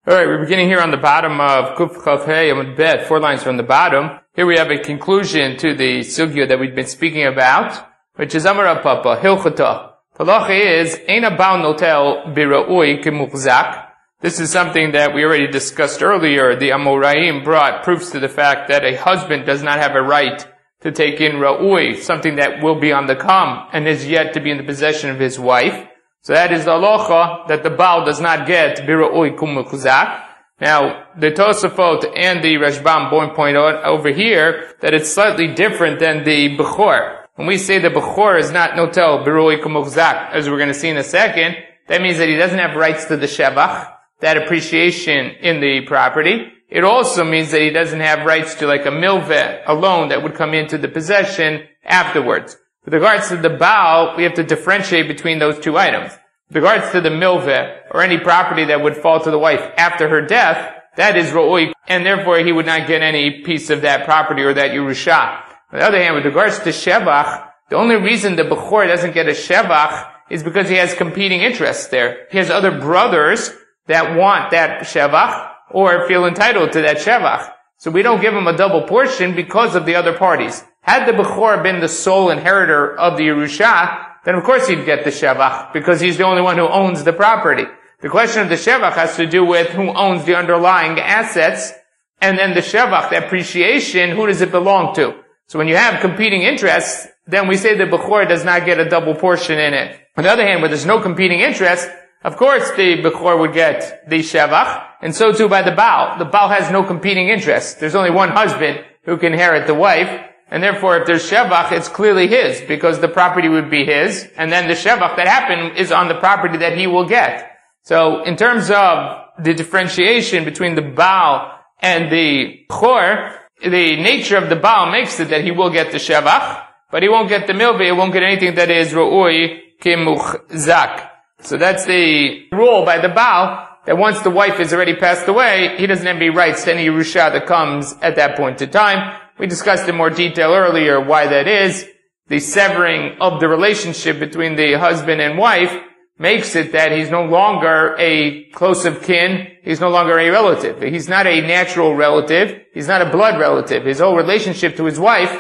Alright, we're beginning here on the bottom of Kuf Chav Hey Amud Bet, 4 lines from the bottom. Here we have a conclusion to the sugya that we've been speaking about, which is Amar Papa, Hilchata. The halacha is, Eina Baal Notel Bira'ui Kimuchzak. This is something that we already discussed earlier. The Amoraim brought proofs to the fact that a husband does not have a right to take in Ra'ui, something that will be on the come and is yet to be in the possession of his wife. So that is the halacha that the Baal does not get Bira'ui Kumuchzak. Now, the Tosafot and the Rashbam point out over here that it's slightly different than the Bechor. When we say the Bechor is not Notel Bira'ui Kumuchzak, as we're going to see in a second, that means that he doesn't have rights to the Shevach, that appreciation in the property. It also means that he doesn't have rights to like a milveh, a loan that would come into the possession afterwards. With regards to the Baal, we have to differentiate between those two items. With regards to the milveh, or any property that would fall to the wife after her death, that is ro'ui, and therefore he would not get any piece of that property or that Yerusha. On the other hand, with regards to Shevach, the only reason the Bechor doesn't get a Shevach is because he has competing interests there. He has other brothers that want that Shevach, or feel entitled to that Shevach. So we don't give him a double portion because of the other parties. Had the Bechor been the sole inheritor of the Yerusha, then of course he'd get the Shevach, because he's the only one who owns the property. The question of the Shevach has to do with who owns the underlying assets, and then the Shevach, the appreciation, who does it belong to? So when you have competing interests, then we say the Bechor does not get a double portion in it. On the other hand, where there's no competing interest, of course the Bechor would get the Shevach, and so too by the Baal. The Baal has no competing interest. There's only one husband who can inherit the wife, and therefore if there's Shevach, it's clearly his, because the property would be his, and then the Shevach that happened is on the property that he will get. So in terms of the differentiation between the Baal and the Bechor, the nature of the Baal makes it that he will get the Shevach, but he won't get the milveh, he won't get anything that is Ro'ui Kimuchzak. So that's the rule by the Baal, that once the wife has already passed away, he doesn't have any rights to any Yerusha that comes at that point in time. We discussed in more detail earlier why that is. The severing of the relationship between the husband and wife makes it that he's no longer a close of kin, he's no longer a relative. He's not a natural relative, he's not a blood relative. His whole relationship to his wife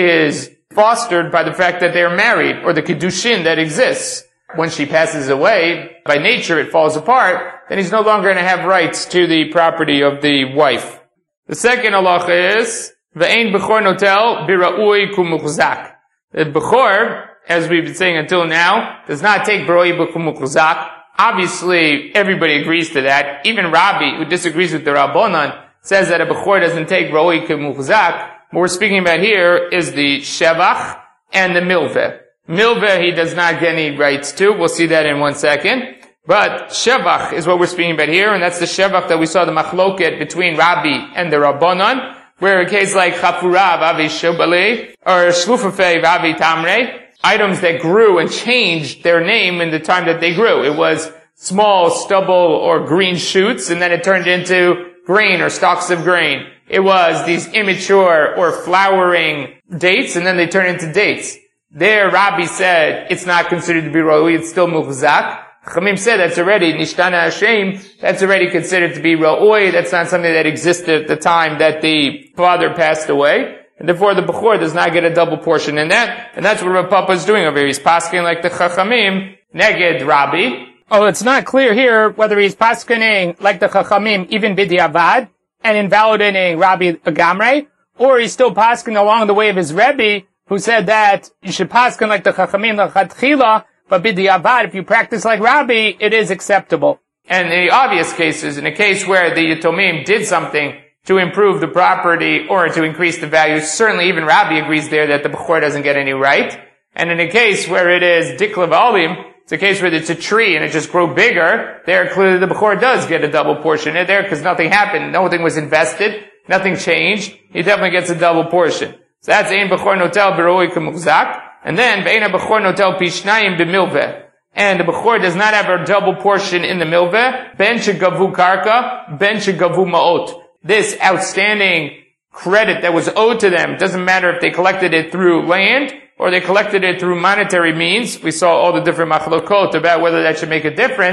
is fostered by the fact that they're married, or the Kiddushin that exists. When she passes away, by nature it falls apart, then he's no longer going to have rights to the property of the wife. The second halacha is, Ve'ein Bechor Notel Bira'ui Kumuchzak. The Bechor, as we've been saying until now, does not take Bira'ui Kumuchzak. Obviously, everybody agrees to that. Even Rabbi, who disagrees with the Rabbanan, says that a Bechor doesn't take Bira'ui Kumuchzak. What we're speaking about here is the Shevach and the Milveh. Milveh he does not get any rights to. We'll see that in 1 second. But Shevach is what we're speaking about here, and that's the Shevach that we saw the machloket between Rabbi and the Rabbanan, where a case like Chafura Vavi Shobale, or Shlufafei Vavi Tamre, items that grew and changed their name in the time that they grew. It was small stubble or green shoots, and then it turned into grain or stalks of grain. It was these immature or flowering dates, and then they turn into dates. There, Rabbi said, it's not considered to be Ra'ui, it's still Muchzak. Chamim said that's already, Nishtana Hashem, that's already considered to be Ra'ui, that's not something that existed at the time that the father passed away. And therefore the Bechor does not get a double portion in that. And that's what Rav Papa is doing over here. He's paskening like the Chachamim, Neged Rabbi. Oh, it's not clear here whether he's paskening like the Chachamim, even B'diavad, and invalidating Rabbi Agamre, or he's still paskening along the way of his Rebbe, who said that you should pasken like the Chachamim l'chatchila, but b'diavad, if you practice like Rabbi, it is acceptable. And in the obvious cases, in a case where the Yatomim did something to improve the property or to increase the value, certainly even Rabbi agrees there that the Bechor doesn't get any right. And in a case where it is dikla v'olim, it's a case where it's a tree and it just grew bigger, there clearly the Bechor does get a double portion in there because nothing happened, nothing was invested, nothing changed, he definitely gets a double portion. So that's Ein Bechor Notel Bira'ui Kumuchzak. And then, Ve'ein Bechor Notel Pishnayim B'milveh. And the Bechor does not have a double portion in the Milveh. Ben Shegavu Karka, Ben Shegavu Ma'ot. This outstanding credit that was owed to them, it doesn't matter if they collected it through land, or they collected it through monetary means. We saw all the different machlokot about whether that should make a difference.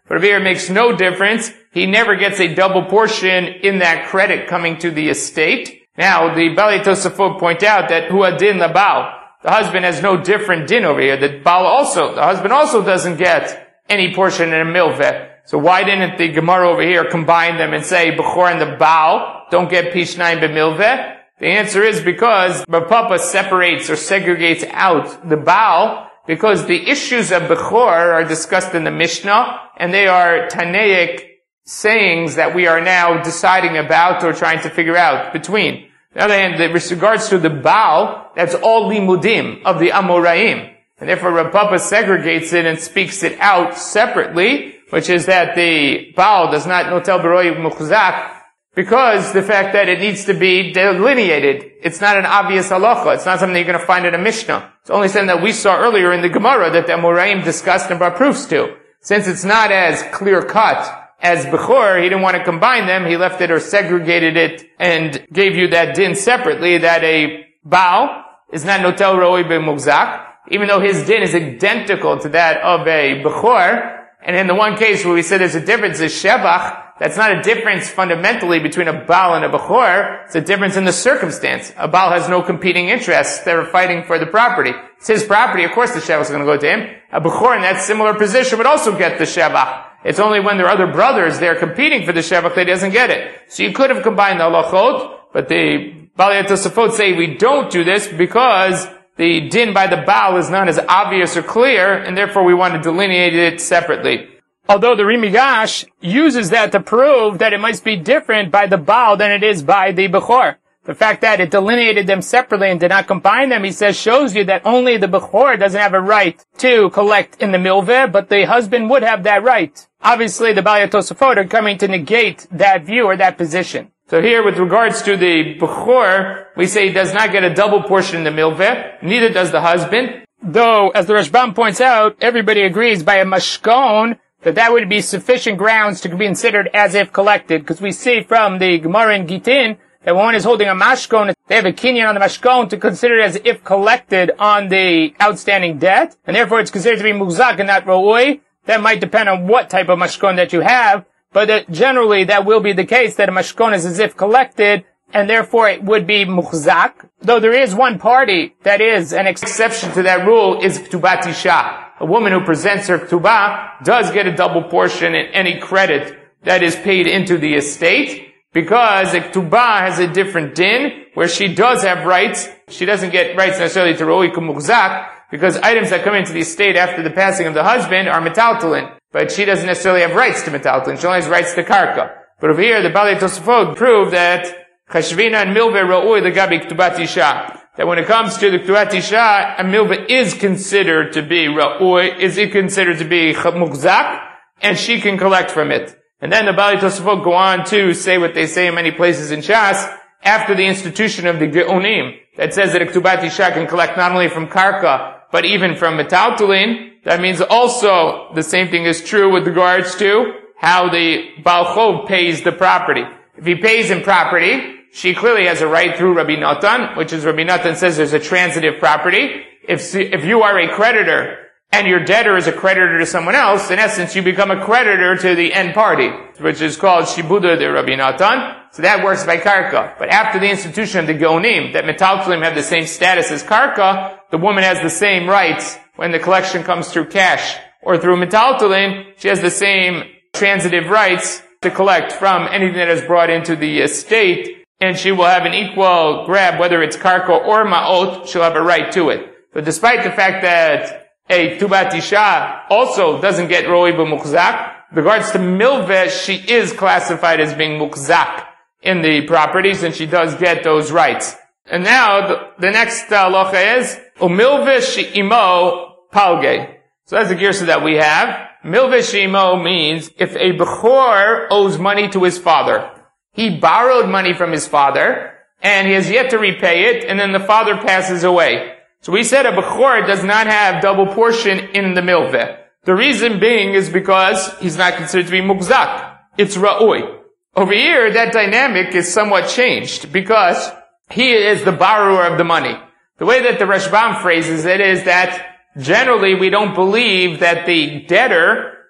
But over here it makes no difference. He never gets a double portion in that credit coming to the estate. Now, the Balei Tosafot point out that Hua Din Labal, the husband has no different din over here. The husband also doesn't get any portion in a milveh. So why didn't the Gemara over here combine them and say Bechor and the Baal don't get Pishnayim b'milveh? The answer is because Rav Papa separates or segregates out the Baal because the issues of Bechor are discussed in the Mishnah and they are Tanaic sayings that we are now deciding about or trying to figure out between. On the other hand, with regards to the Baal, that's all limudim of the Amoraim. And therefore Rav Papa segregates it and speaks it out separately, which is that the Baal does not notel b'roi muchzak, because the fact that it needs to be delineated. It's not an obvious halacha. It's not something you're going to find in a Mishnah. It's only something that we saw earlier in the Gemara that the Amoraim discussed and brought proofs to. Since it's not as clear cut as Bechor, he didn't want to combine them. He left it or segregated it and gave you that din separately, that a Baal is not notel roi b'mugzak, even though his din is identical to that of a Bechor. And in the one case where we said there's a difference is Shevach, that's not a difference fundamentally between a Baal and a Bechor. It's a difference in the circumstance. A Baal has no competing interests. They're fighting for the property. It's his property. Of course the Shevach is going to go to him. A Bechor in that similar position would also get the Shevach. It's only when there are other brothers they're competing for the Shevach that he doesn't get it. So you could have combined the halachot, but the Balei Tosafot say we don't do this because the din by the Baal is not as obvious or clear, and therefore we want to delineate it separately. Although the Rimigash uses that to prove that it must be different by the Baal than it is by the Bechor. The fact that it delineated them separately and did not combine them, he says, shows you that only the Bechor doesn't have a right to collect in the milveh, but the husband would have that right. Obviously, the Balei Tosafot are coming to negate that view or that position. So here, with regards to the Bechor, we say he does not get a double portion in the milveh, neither does the husband. Though, as the Rashbam points out, everybody agrees by a mashkon that would be sufficient grounds to be considered as if collected, because we see from the Gemara in Gitin that when one is holding a mashkon, they have a kinyan on the mashkon to consider it as if collected on the outstanding debt, and therefore it's considered to be muzak and not ro'ui. That might depend on what type of mashkon that you have, but generally that will be the case that a mashkon is as if collected, and therefore it would be muchzak. Though there is one party that is an exception to that rule is k'tubat isha. A woman who presents her ktubah does get a double portion in any credit that is paid into the estate, because a ktubah has a different din, where she does have rights. She doesn't get rights necessarily to ro'i k'muchzak, because items that come into the estate after the passing of the husband are metaltalin. But she doesn't necessarily have rights to metaltalin. She only has rights to karka. But over here, the Balei Tosafot proved that chashvina and milveh ro'ui legabi k'tubat isha. That when it comes to the k'tubat isha, a milveh is considered to be ro'ui, is it considered to be muchzak, and she can collect from it. And then the Balei Tosafot go on to say what they say in many places in Shas, after the institution of the Geonim, that says that a k'tubat isha can collect not only from karka, but even from metaltalin. That means also the same thing is true with regards to how the Baal Chov pays the property. If he pays in property, she clearly has a right through Rabbi Natan, which is Rabbi Natan says there's a transitive property. If you are a creditor and your debtor is a creditor to someone else, in essence you become a creditor to the end party, which is called Shibuda de Rabbi Natan. So that works by karka. But after the institution of the Geonim, that metaltalim have the same status as karka, the woman has the same rights when the collection comes through cash or through metaltalin. She has the same transitive rights to collect from anything that is brought into the estate, and she will have an equal grab, whether it's karka or ma'ot, she'll have a right to it. But despite the fact that a k'tubat isha also doesn't get ro'i b'muchzak, with regards to milveh, she is classified as being muchzak in the properties, and she does get those rights. And now, the next halacha is, umilveh she'imo palge. So that's the girsa that we have. Milveh she'imo means, if a Bechor owes money to his father, he borrowed money from his father, and he has yet to repay it, and then the father passes away. So we said a Bechor does not have double portion in the milveh. The reason being is because he's not considered to be mugzak. It's ra'ui. Over here, that dynamic is somewhat changed, because he is the borrower of the money. The way that the Rashbam phrases it is that generally we don't believe that the debtor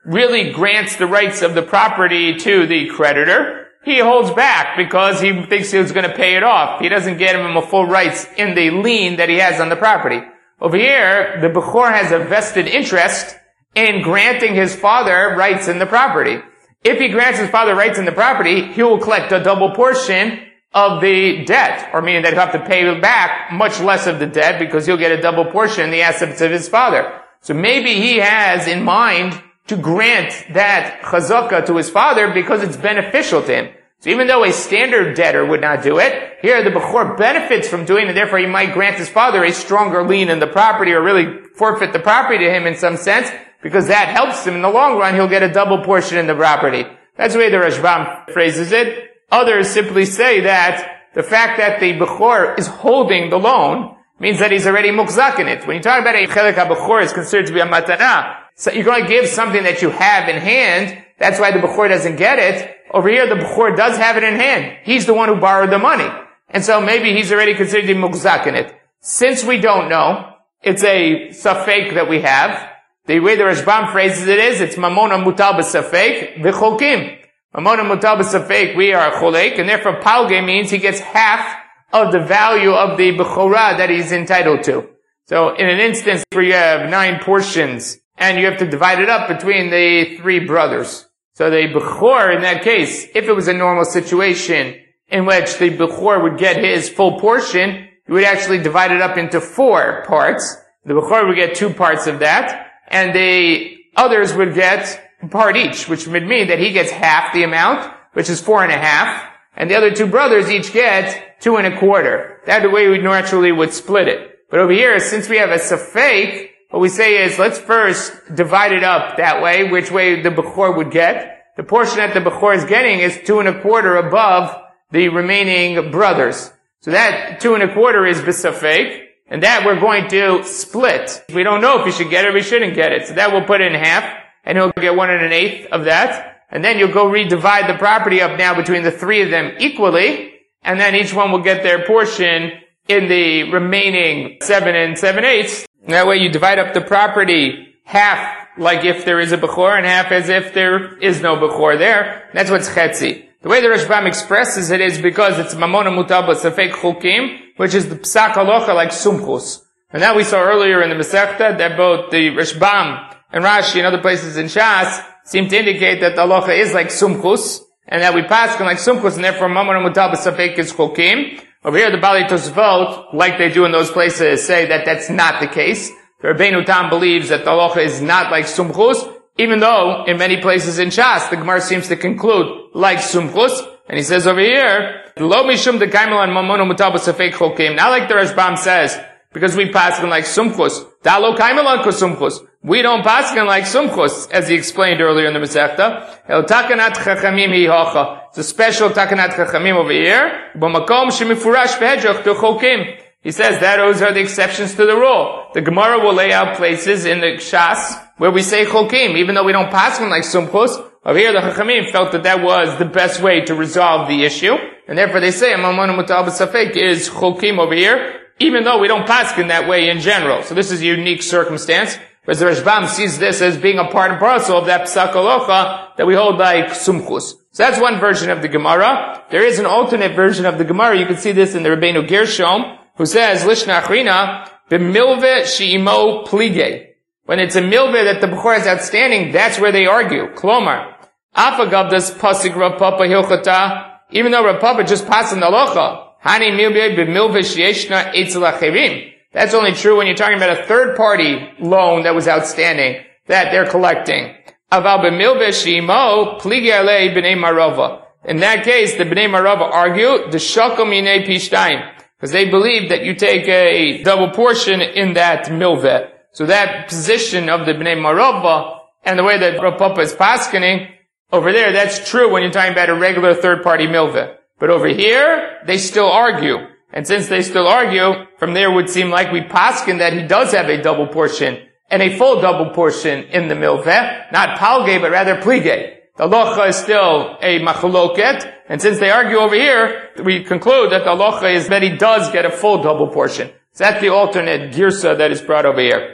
really grants the rights of the property to the creditor, he holds back because he thinks he was going to pay it off. He doesn't get him a full rights in the lien that he has on the property. Over here, the Bechor has a vested interest in granting his father rights in the property. If he grants his father rights in the property, he will collect a double portion of the debt, or meaning that he'll have to pay back much less of the debt because he'll get a double portion in the assets of his father. So maybe he has in mind to grant that chazakah to his father because it's beneficial to him. So even though a standard debtor would not do it, here the Bechor benefits from doing it, and therefore he might grant his father a stronger lien in the property or really forfeit the property to him in some sense, because that helps him in the long run. He'll get a double portion in the property. That's the way the Rashbam phrases it. Others simply say that the fact that the Bechor is holding the loan means that he's already mukzak in it. When you talk about a chelik ha-Bechor, it's considered to be a matana. So you're going to give something that you have in hand. That's why the Bechor doesn't get it. Over here, the Bechor does have it in hand. He's the one who borrowed the money. And so maybe he's already considered to be mukzak in it. Since we don't know, it's a safek that we have. The way the Rashbam phrases it is, it's mamona mutal b'safek v'cholkim. Mamona mutal b'safek, we are cholek, and therefore palge means he gets half of the value of the Bechorah that he's entitled to. So in an instance where you have 9 portions, and you have to divide it up between the 3 brothers. So the Bechor, in that case, if it was a normal situation in which the Bechor would get his full portion, he would actually divide it up into 4 parts. The Bechor would get 2 parts of that, and the others would get a part each, which would mean that he gets half the amount, which is 4.5, and the other 2 brothers each get 2.25. That's the way we naturally would split it. But over here, since we have a safek, what we say is, let's first divide it up that way, which way the Bechor would get. The portion that the Bechor is getting is 2.25 above the remaining brothers. So that 2.25 is b'safek, and that we're going to split. We don't know if he should get it or he shouldn't get it. So that we'll put it in half, and he'll get 1.125 of that. And then you'll go redivide the property up now between the 3 of them equally, and then each one will get their portion in the remaining 7 and 7/8. That way you divide up the property half like if there is a Bechor and half as if there is no Bechor there. That's what's chetzi. The way the Rashbam expresses it is because it's mamona mutal b'safek chukim, which is the psak halacha like sumchus. And that we saw earlier in the Masechta that both the Rashbam and Rashi and other places in Shas seem to indicate that the halacha is like sumchus, and that we pass like sumchus, and therefore mamona mutal b'safek is chukim. Over here, the Bali Tosfot, like they do in those places, say that that's not the case. The Rabbeinu Tam believes that the halacha is not like sumchus, even though in many places in Shas, the Gemara seems to conclude like sumchus. And he says over here, Lo mishum dekaimel an mamonu mutal b'safek chokim. Not like the Rashbam says, because we pass like sumchus. Da lo kaimel an sumchus. We don't pass like sumchus, as he explained earlier in the Masechta. El takanat chachamim hi hacha. It's a special takanat chachamim over here. B'makom shemifurash v'hedroch to chokim. He says that those are the exceptions to the rule. The Gemara will lay out places in the Shas where we say chokim, even though we don't pass like sumchus. Over here, the chachamim felt that that was the best way to resolve the issue, and therefore they say mamonu mutal b'safek is chokim over here, even though we don't pass in that way in general. So this is a unique circumstance. Whereas the Rashbam sees this as being a part and parcel of that psak halacha that we hold like sumchus. So that's one version of the Gemara. There is an alternate version of the Gemara. You can see this in the Rabbeinu Gershom, who says, Lishna achrina, b'milveh she'imo plige. When it's a milveh that the Bechor is outstanding, that's where they argue. Klomar, afagav das pasik Rav Papa hilchata, even though Rav Papa just passed in the halacha, hani milveh b'milveh she'eshna etzel achirim. That's only true when you're talking about a third-party loan that was outstanding, that they're collecting. Aval b'milveh she'imo plige alei b'nei marava. In that case, the b'nei marava argue, the shakom yinei pishtayim, because they believe that you take a double portion in that milveh. So that position of the b'nei marava and the way that Rav Papa is paskening over there, that's true when you're talking about a regular third-party milveh. But over here, they still argue. And since they still argue, from there would seem like we paskin that he does have a double portion and a full double portion in the milveh, not palge, but rather plige. The halacha is still a machloket, and since they argue over here, we conclude that the halacha is that he does get a full double portion. So that's the alternate girsa that is brought over here.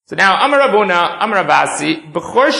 So now, Amar Ravuna, Amar Ravasi, Bechor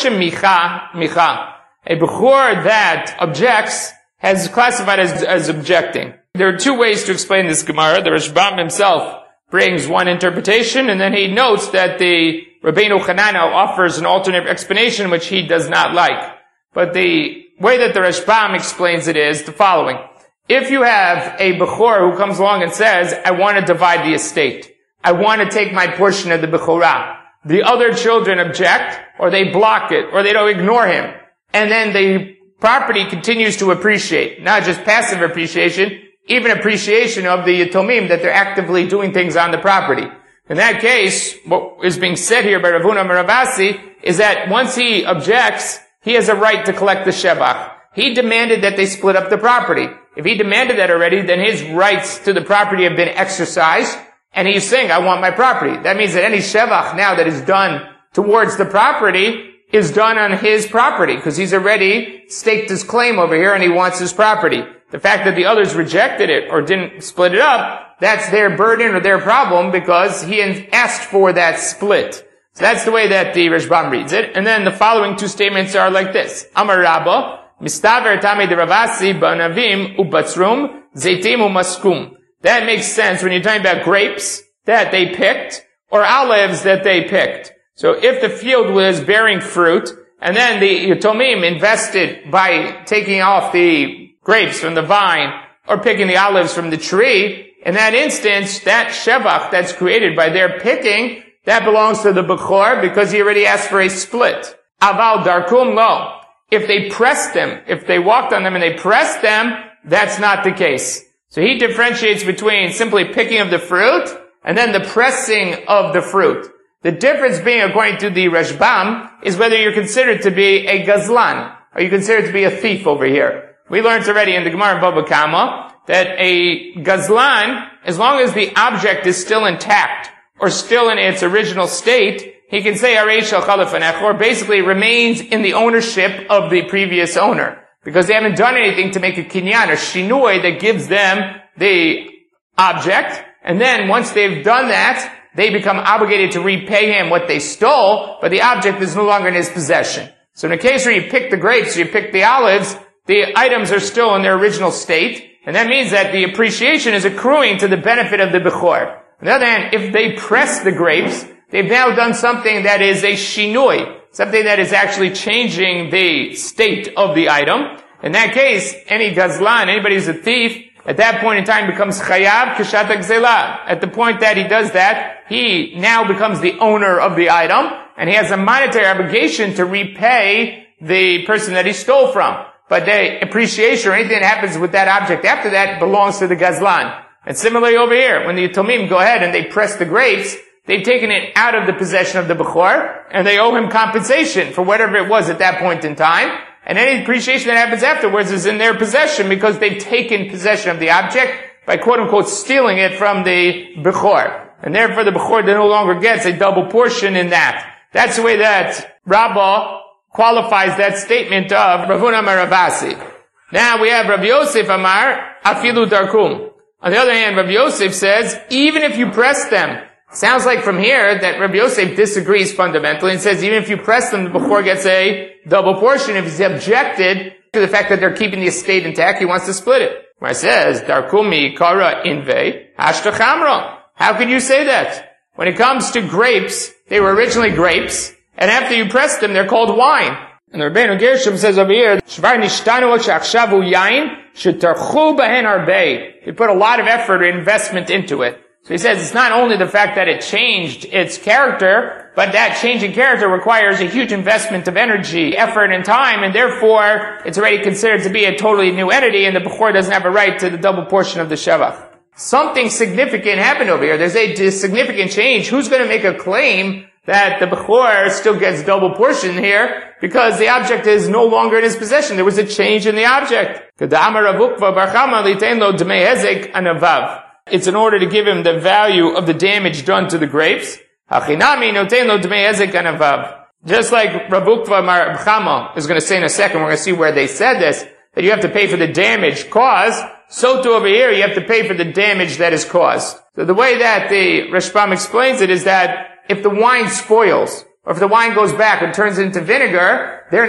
Micha. A Bechor that objects has classified as objecting. There are two ways to explain this Gemara. The Rashbam himself brings one interpretation, and then he notes that the Rabbeinu Hananel offers an alternate explanation which he does not like. But the way that the Rashbam explains it is the following. If you have a Bechor who comes along and says, I want to divide the estate. I want to take my portion of the Bechorah. The other children object, or they block it, or they don't ignore him. And then the property continues to appreciate. Not just passive appreciation, even appreciation of the Yatomim, that they're actively doing things on the property. In that case, what is being said here by Ravuna Maravasi is that once he objects, he has a right to collect the Shevach. He demanded that they split up the property. If he demanded that already, then his rights to the property have been exercised, and he's saying, I want my property. That means that any Shevach now that is done towards the property is done on his property, because he's already staked his claim over here and he wants his property. The fact that the others rejected it or didn't split it up, that's their burden or their problem because he asked for that split. So that's the way that the Rashbam reads it. And then the following two statements are like this. Amar Rabba, Mistaver Tame de Ravasi Banavim Ubatzrum Zaitim Umaskum. That makes sense when you're talking about grapes that they picked or olives that they picked. So if the field was bearing fruit, and then the Yatomim invested by taking off the grapes from the vine, or picking the olives from the tree, in that instance, that Shevach that's created by their picking, that belongs to the Bechor, because he already asked for a split. Aval Darkum Lo. If they pressed them, if they walked on them and they pressed them, that's not the case. So he differentiates between simply picking of the fruit, and then the pressing of the fruit. The difference being, according to the Rashbam, is whether you're considered to be a gazlan, or you're considered to be a thief over here. We learned already in the Gemara in Baba Kama that a gazlan, as long as the object is still intact, or still in its original state, he can say Arei Shel Chalafanech, or basically remains in the ownership of the previous owner. Because they haven't done anything to make a kinyan, or shinui, that gives them the object, and then once they've done that, they become obligated to repay him what they stole, but the object is no longer in his possession. So in a case where you pick the grapes, or you pick the olives, the items are still in their original state, and that means that the appreciation is accruing to the benefit of the Bechor. On the other hand, if they press the grapes, they've now done something that is a shinui, something that is actually changing the state of the item. In that case, any gazlan, anybody who's a thief, at that point in time becomes chayav kashat gzela. At the point that he does that, he now becomes the owner of the item, and he has a monetary obligation to repay the person that he stole from. But the appreciation or anything that happens with that object after that belongs to the gazlan. And similarly over here, when the Yatomim go ahead and they press the grapes, they've taken it out of the possession of the Bechor, and they owe him compensation for whatever it was at that point in time. And any appreciation that happens afterwards is in their possession because they've taken possession of the object by quote-unquote stealing it from the Bechor. And therefore the Bechor no longer gets a double portion in that. That's the way that Rabbah qualifies that statement of Ravuna Maravasi. Now we have Rav Yosef Amar, Afilu Darkum. On the other hand, Rav Yosef says, even if you press them, sounds like from here that Rabbi Yosef disagrees fundamentally and says even if you press them, the Bechor gets a double portion. If he's objected to the fact that they're keeping the estate intact, he wants to split it. Where it says, Darkumi kara inve hashta chamra. How can you say that? When it comes to grapes, they were originally grapes, and after you press them, they're called wine. And the Rabbeinu Gershom says over here, Shvar nishtanu she'achshavu yain shetarchu behen arbei. They put a lot of effort or investment into it. So he says it's not only the fact that it changed its character, but that change in character requires a huge investment of energy, effort, and time, and therefore it's already considered to be a totally new entity, and the Bechor doesn't have a right to the double portion of the Shevach. Something significant happened over here. There's a significant change. Who's going to make a claim that the Bechor still gets double portion here because the object is no longer in his possession? There was a change in the object. It's in order to give him the value of the damage done to the grapes. Just like Rav Ukva Mar Chama is going to say in a second, we're going to see where they said this, that you have to pay for the damage caused. So too over here, you have to pay for the damage that is caused. So the way that the Rashbam explains it is that if the wine spoils, or if the wine goes back and turns into vinegar, the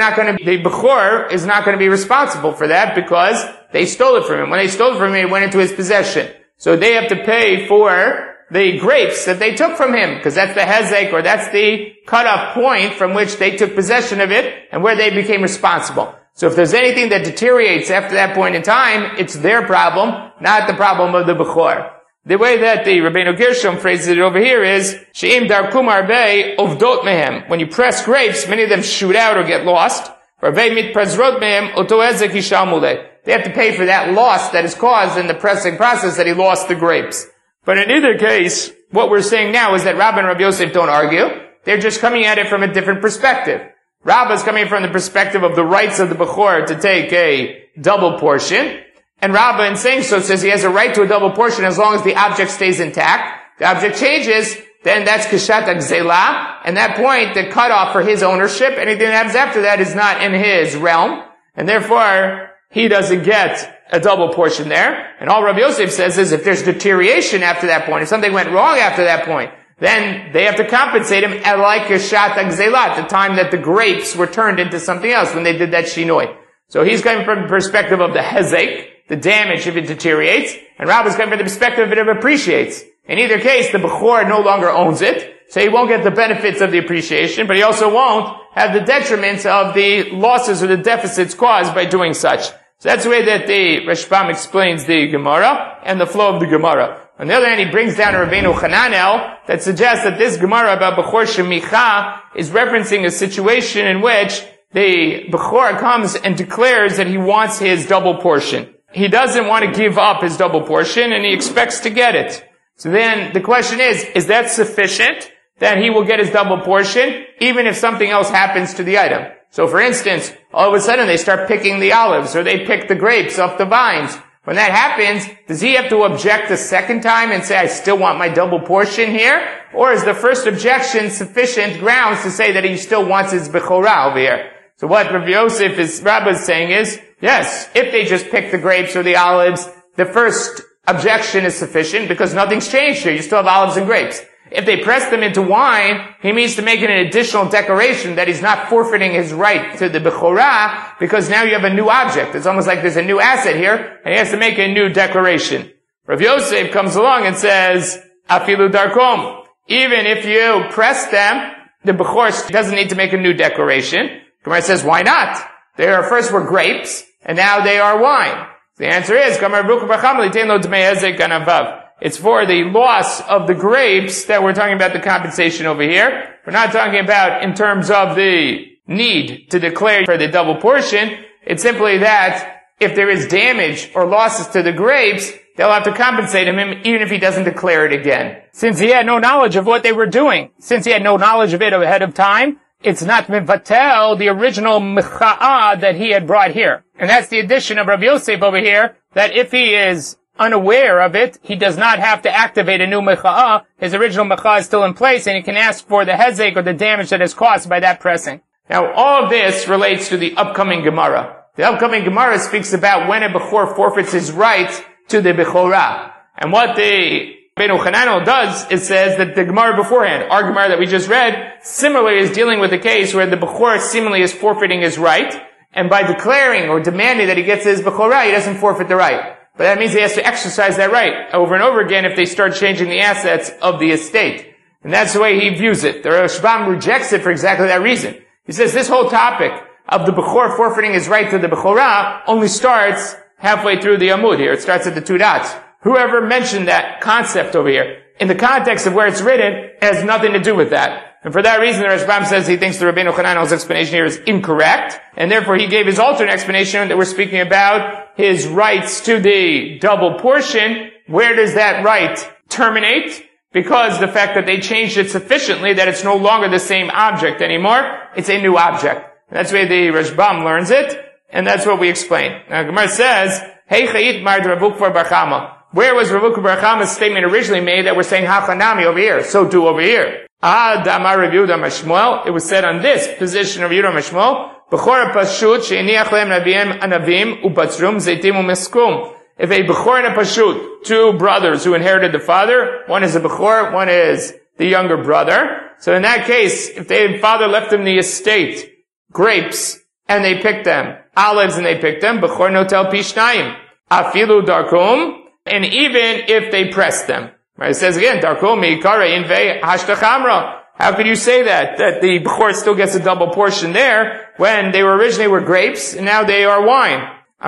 Bechor is not going to be responsible for that because they stole it from him. When they stole it from him, it went into his possession. So they have to pay for the grapes that they took from him, because that's the hezek, or that's the cutoff point from which they took possession of it, and where they became responsible. So if there's anything that deteriorates after that point in time, it's their problem, not the problem of the Bechor. The way that the Rabbeinu Gershom phrases it over here is, She'im darkum arbei ovdot mehem. When you press grapes, many of them shoot out or get lost. Arbei mitprezrot mehem oto hezek yishalmule. They have to pay for that loss that is caused in the pressing process that he lost the grapes. But in either case, what we're saying now is that Rabbah and Rabbi Yosef don't argue. They're just coming at it from a different perspective. Rabbah is coming from the perspective of the rights of the Bechor to take a double portion. And Rabbah, in saying so, says he has a right to a double portion as long as the object stays intact. The object changes, then that's Keshat Gzela. And that point, the cutoff for his ownership, anything that happens after that is not in his realm. And therefore, he doesn't get a double portion there. And all Rabbi Yosef says is if there's deterioration after that point, if something went wrong after that point, then they have to compensate him like Keshat Gzela, the time that the grapes were turned into something else when they did that shinoi. So he's coming from the perspective of the hezek, the damage if it deteriorates, and Rabbah's coming from the perspective if it appreciates. In either case, the Bechor no longer owns it, so he won't get the benefits of the appreciation, but he also won't have the detriments of the losses or the deficits caused by doing such. So that's the way that the Rashbam explains the Gemara and the flow of the Gemara. On the other hand, he brings down a Rabbeinu Hananel that suggests that this Gemara about Bechor Shemicha is referencing a situation in which the Bechor comes and declares that he wants his double portion. He doesn't want to give up his double portion, and he expects to get it. So then the question is that sufficient that he will get his double portion, even if something else happens to the item? So for instance, all of a sudden they start picking the olives, or they pick the grapes off the vines. When that happens, does he have to object the second time and say, I still want my double portion here? Or is the first objection sufficient grounds to say that he still wants his Bechorah over here? So what Rabbi Yosef Rabbah is saying is, yes, if they just pick the grapes or the olives, the first objection is sufficient because nothing's changed here. You still have olives and grapes. If they press them into wine, he means to make it an additional declaration that he's not forfeiting his right to the Bechorah because now you have a new object. It's almost like there's a new asset here and he has to make a new declaration. Rav Yosef comes along and says, Afilu darkom. Even if you press them, the Bechor doesn't need to make a new declaration. Gemara says, why not? They first were grapes, and now they are wine. The answer is, it's for the loss of the grapes that we're talking about the compensation over here. We're not talking about in terms of the need to declare for the double portion. It's simply that if there is damage or losses to the grapes, they'll have to compensate him even if he doesn't declare it again. Since he had no knowledge of what they were doing, since he had no knowledge of it ahead of time, it's not mevatel, the original mecha'ah that he had brought here. And that's the addition of Rabbi Yosef over here, that if he is unaware of it, he does not have to activate a new mecha'ah. His original mecha'ah is still in place, and he can ask for the hezek or the damage that is caused by that pressing. Now, all of this relates to the upcoming Gemara. The upcoming Gemara speaks about when a Bechor forfeits his right to the Bechorah. And what the Rabbeinu Hananel does, it says that the Gemara beforehand, our Gemara that we just read, similarly is dealing with a case where the Bechor seemingly is forfeiting his right, and by declaring or demanding that he gets his Bechorah, he doesn't forfeit the right. But that means he has to exercise that right over and over again if they start changing the assets of the estate. And that's the way he views it. The Rashbam rejects it for exactly that reason. He says this whole topic of the Bechor forfeiting his right to the Bechorah only starts halfway through the Amud here. It starts at the 2 dots. Whoever mentioned that concept over here, in the context of where it's written, it has nothing to do with that. And for that reason, the Rashbam says he thinks the Rabbeinu Hananel's explanation here is incorrect, and therefore he gave his alternate explanation that we're speaking about his rights to the double portion. Where does that right terminate? Because the fact that they changed it sufficiently that it's no longer the same object anymore, it's a new object. And that's the way the Rashbam learns it, and that's what we explain. Now, Gemara says, Hey Chayit Mar Rav Ukva bar Chama. Where was Rav Ukva bar Chama's statement originally made that we're saying Hachanami over here? So too over here. Damar Rav Yehuda Mashmuel. It was said on this position of Yehuda Mashmuel, Bechor Pashut she'iniach lehem navim anavim ubatzrum zeitim umeskum. If a Bechor and a Pashut, 2 brothers who inherited the father, one is a Bechor, one is the younger brother. So in that case, if their father left them the estate, grapes, and they picked them, olives and they picked them, b'chor notel pishnayim, afilu darkum, and even if they pressed them. Right? It says again, darkum mi'ikara inve hashtachamra. How could you say that the b'chor still gets a double portion there when they originally were grapes and now they are wine?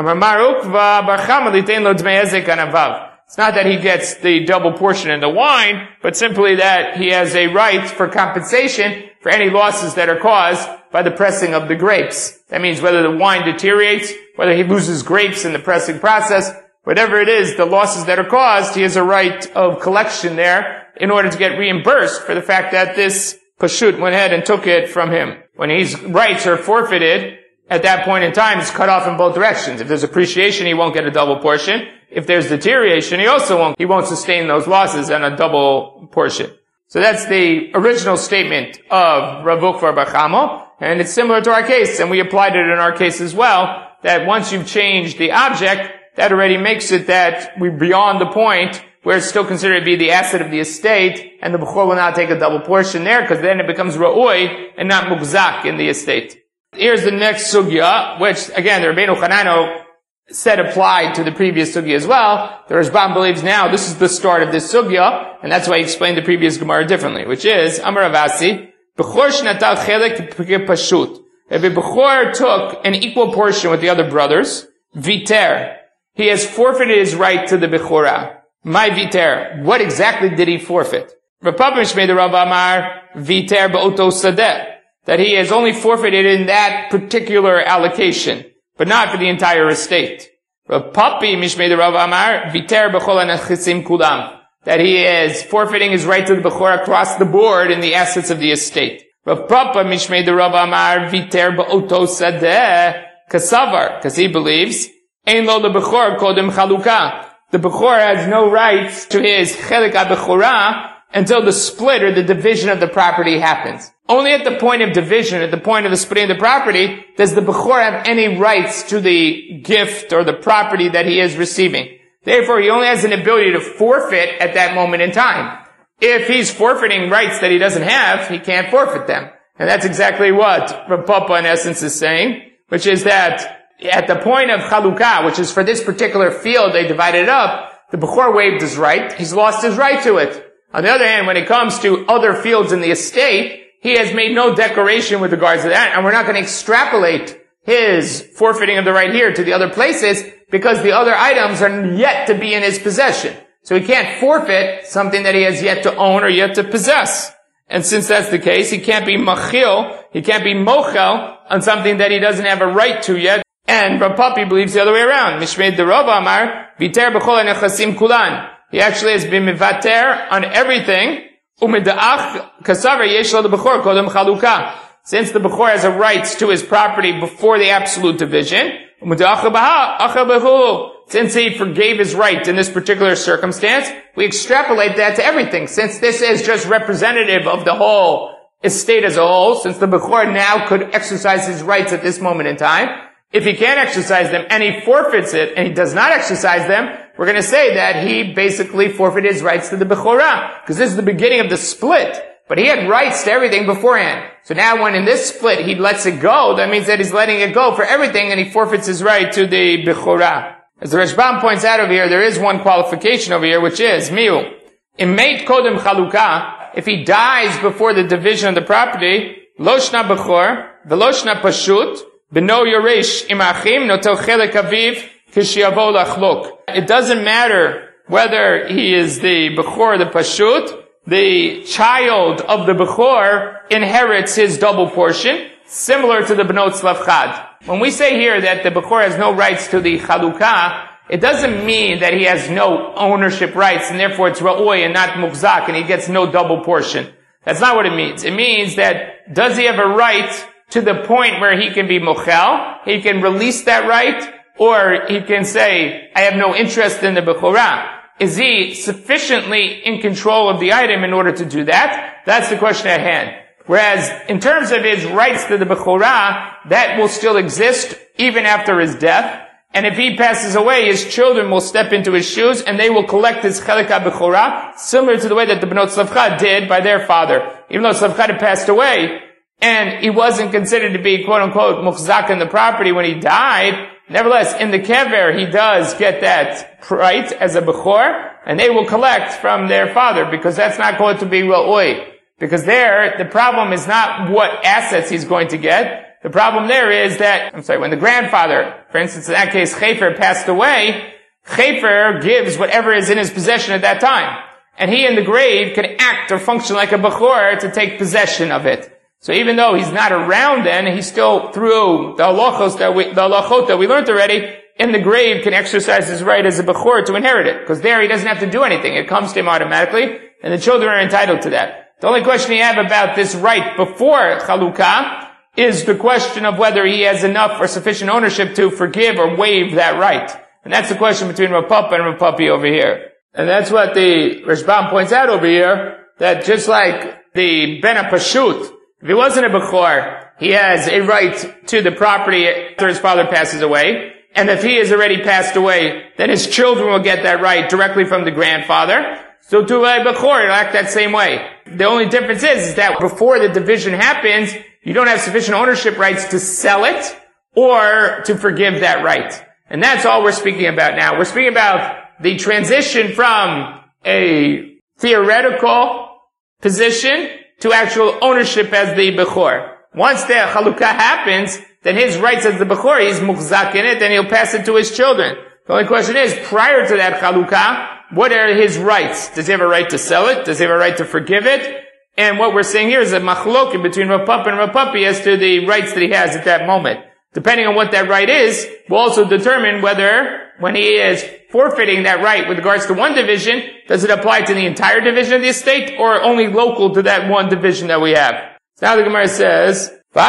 It's not that he gets the double portion in the wine, but simply that he has a right for compensation for any losses that are caused by the pressing of the grapes. That means whether the wine deteriorates, whether he loses grapes in the pressing process, whatever it is, the losses that are caused, he has a right of collection there in order to get reimbursed for the fact that this pashut went ahead and took it from him. When his rights are forfeited, at that point in time, it's cut off in both directions. If there's appreciation, he won't get a double portion. If there's deterioration, he won't sustain those losses on a double portion. So that's the original statement of Rav Ukvar Bar Chamo, and it's similar to our case, and we applied it in our case as well, that once you've changed the object, that already makes it that we're beyond the point where it's still considered to be the asset of the estate, and the Bechor will not take a double portion there, because then it becomes Ra'oi and not Mugzak in the estate. Here's the next sugya, which, again, the Rabbeinu Chanano said applied to the previous sugya as well. The Rashbam believes now this is the start of this sugya, and that's why he explained the previous Gemara differently, which is, Amar Avasi, Bechor shnatal chelek pashut. If a Bechor took an equal portion with the other brothers, viter, he has forfeited his right to the Bechorah. My viter, what exactly did he forfeit? Rav Papa made the Rav Amar, viter ba'oto sadeh, that he has only forfeited in that particular allocation, but not for the entire estate. Rav Papi mishmei the Rav Amar viter b'chol hanechisim kulam, that he is forfeiting his right to the Bechor across the board in the assets of the estate. Rav Papa mishmei the Rav Amar viter ba'oto sadeh kasavar, because he believes ein lo lebechor kodem chaluka. The Bechor has no rights to his chelik ha-bechorah until the split or the division of the property happens. Only at the point of division, at the point of the splitting of the property, does the Bechor have any rights to the gift or the property that he is receiving. Therefore, he only has an ability to forfeit at that moment in time. If he's forfeiting rights that he doesn't have, he can't forfeit them. And that's exactly what Rav Papa in essence is saying, which is that at the point of Chalukah, which is for this particular field, they divided it up, the Bechor waived his right, he's lost his right to it. On the other hand, when it comes to other fields in the estate, he has made no declaration with regards to that, and we're not going to extrapolate his forfeiting of the right here to the other places, because the other items are yet to be in his possession. So he can't forfeit something that he has yet to own or yet to possess. And since that's the case, he can't be machil, he can't be mochel on something that he doesn't have a right to yet. And Rav Papi believes the other way around. Mishmei de Rav Amar, viter b'chol hanechasim kulan. He actually has been mivater on everything. Umeda'ach kasaver yesh lo lebechor kodem chaluka. Since the Bechor has a right to his property before the absolute division, umeda'ach baha acha behu. Since he forgave his right in this particular circumstance, we extrapolate that to everything. Since this is just representative of the whole estate as a whole, since the Bechor now could exercise his rights at this moment in time, if he can't exercise them and he forfeits it and he does not exercise them, we're going to say that he basically forfeited his rights to the Bechorah, because this is the beginning of the split. But he had rights to everything beforehand. So now when in this split he lets it go, that means that he's letting it go for everything and he forfeits his right to the Bechorah. As the Rashbam points out over here, there is one qualification over here, which is, miu, imeit kodem chalukah, if he dies before the division of the property, loshna Bechor, veloshna pashut, beno yoresh imachim, notel chelek aviv, kishiyavo lachlok. It doesn't matter whether he is the Bechor, the pashut, the child of the Bechor inherits his double portion, similar to the Benot Slav Chad. When we say here that the Bechor has no rights to the Chalukah, it doesn't mean that he has no ownership rights, and therefore it's Ra'oi and not Mukzak, and he gets no double portion. That's not what it means. It means that, does he have a right to the point where he can be Mochel, he can release that right, or he can say, I have no interest in the Bechorah. Is he sufficiently in control of the item in order to do that? That's the question at hand. Whereas, in terms of his rights to the Bechorah, that will still exist even after his death. And if he passes away, his children will step into his shoes and they will collect his Chelik HaBechorah, similar to the way that the Benot Slav Chad did by their father. even though Slavchad had passed away, and he wasn't considered to be, quote-unquote, muchzak in the property when he died, nevertheless, in the kever, he does get that right as a bechor, and they will collect from their father, because that's not going to be ra'oi. Because there, the problem is not what assets he's going to get. The problem there is that, when the grandfather, for instance, in that case, Chefer passed away, Chefer gives whatever is in his possession at that time. And he in the grave can act or function like a bechor to take possession of it. So even though he's not around then, he's still, through the halachot that we learned already, in the grave can exercise his right as a bechor to inherit it. Because there he doesn't have to do anything. It comes to him automatically, and the children are entitled to that. The only question you have about this right before Chalukah is the question of whether he has enough or sufficient ownership to forgive or waive that right. And that's the question between Rav Papa and Rav Papi over here. And that's what the Rashbam points out over here, that just like the Ben HaPashut, if he wasn't a Bechor, he has a right to the property after his father passes away. And if he has already passed away, then his children will get that right directly from the grandfather. So to a Bechor, it'll act that same way. The only difference is that before the division happens, you don't have sufficient ownership rights to sell it or to forgive that right. And that's all we're speaking about now. We're speaking about the transition from a theoretical position to actual ownership as the Bechor. Once the Chalukah happens, then his rights as the Bechor, he's muchzak in it, and he'll pass it to his children. The only question is, prior to that Chalukah, what are his rights? Does he have a right to sell it? Does he have a right to forgive it? And what we're saying here is a machlokim between Rav Papa and Rav Papi as to the rights that he has at that moment. Depending on what that right is, will also determine whether, when he is forfeiting that right with regards to one division, does it apply to the entire division of the estate, or only local to that one division that we have? So now the Gemara says,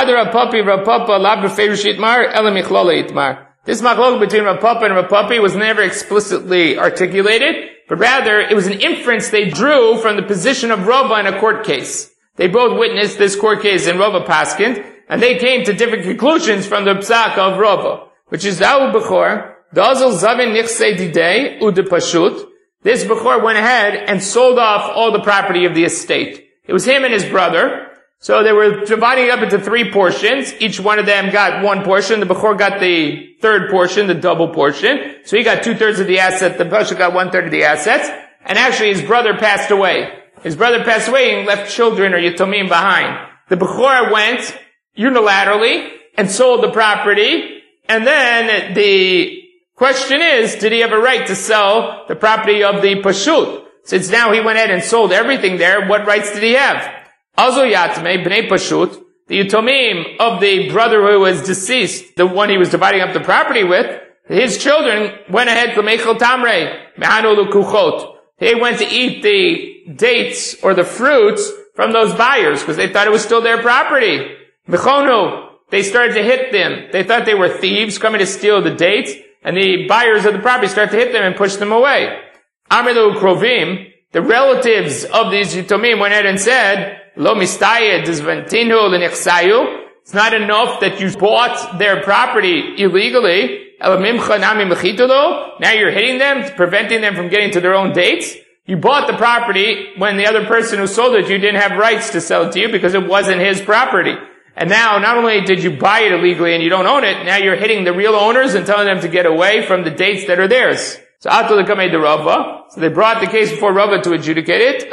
this machlok between Rav Papa and Rav Papi was never explicitly articulated, but rather it was an inference they drew from the position of Rava in a court case. They both witnessed this court case in Rava Paskind, and they came to different conclusions from the psak of Rava, which is Dahu Bechor, Dazal Zavin Nichse Didei Ude Pashut. This Bechor went ahead and sold off all the property of the estate. It was him and his brother. So they were dividing it up into 3 portions. Each one of them got 1 portion. The Bechor got the 3rd portion, the double portion. So he got 2/3 of the asset. The Pashut got 1/3 of the assets. And actually his brother passed away. His brother passed away and left children or Yatomim behind. The Bechor went unilaterally and sold the property. And then the question is, did he have a right to sell the property of the Pashut? Since now he went ahead and sold everything there, what rights did he have? Azo Yatme, Bnei Pashut, the Yatomim of the brother who was deceased, the one he was dividing up the property with, his children went ahead to Mechel Tamre, Mehanu Lukuchot. They went to eat the dates or the fruits from those buyers because they thought it was still their property. Mechonu, they started to hit them. They thought they were thieves coming to steal the dates, and the buyers of the property started to hit them and push them away. Amilu Krovim, the relatives of these Yitomim went ahead and said, Lo mistayed dizventinu l'nichsayu. It's not enough that you bought their property illegally. Now you're hitting them, preventing them from getting to their own dates. You bought the property when the other person who sold it, you didn't have rights to sell it to you because it wasn't his property. And now, not only did you buy it illegally and you don't own it, now you're hitting the real owners and telling them to get away from the dates that are theirs. So they brought the case before Rava to adjudicate it.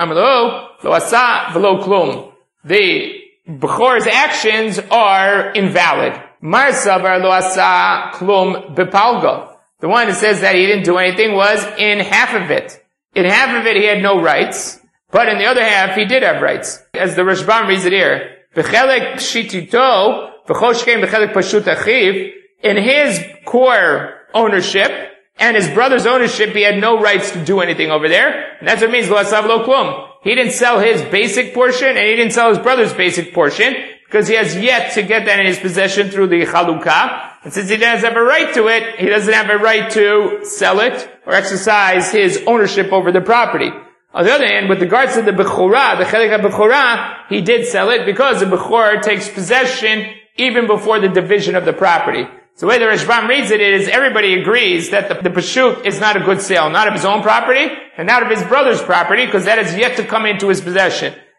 The Bechor's actions are invalid. The one that says that he didn't do anything was in half of it. In half of it he had no rights, but in the other half he did have rights. As the Rashbam reads it here, in his core ownership and his brother's ownership, he had no rights to do anything over there. And that's what it means, lo asav lo klum. He didn't sell his basic portion, and he didn't sell his brother's basic portion, because he has yet to get that in his possession through the Chalukah. And since he doesn't have a right to it, he doesn't have a right to sell it, or exercise his ownership over the property. On the other hand, with regards to the Bechorah, the Chelik HaBechorah, he did sell it, because the Bechor takes possession even before the division of the property. So the way the Rashbam reads it is everybody agrees that the Pashut is not a good sale, not of his own property, and not of his brother's property, because that is yet to come into his possession.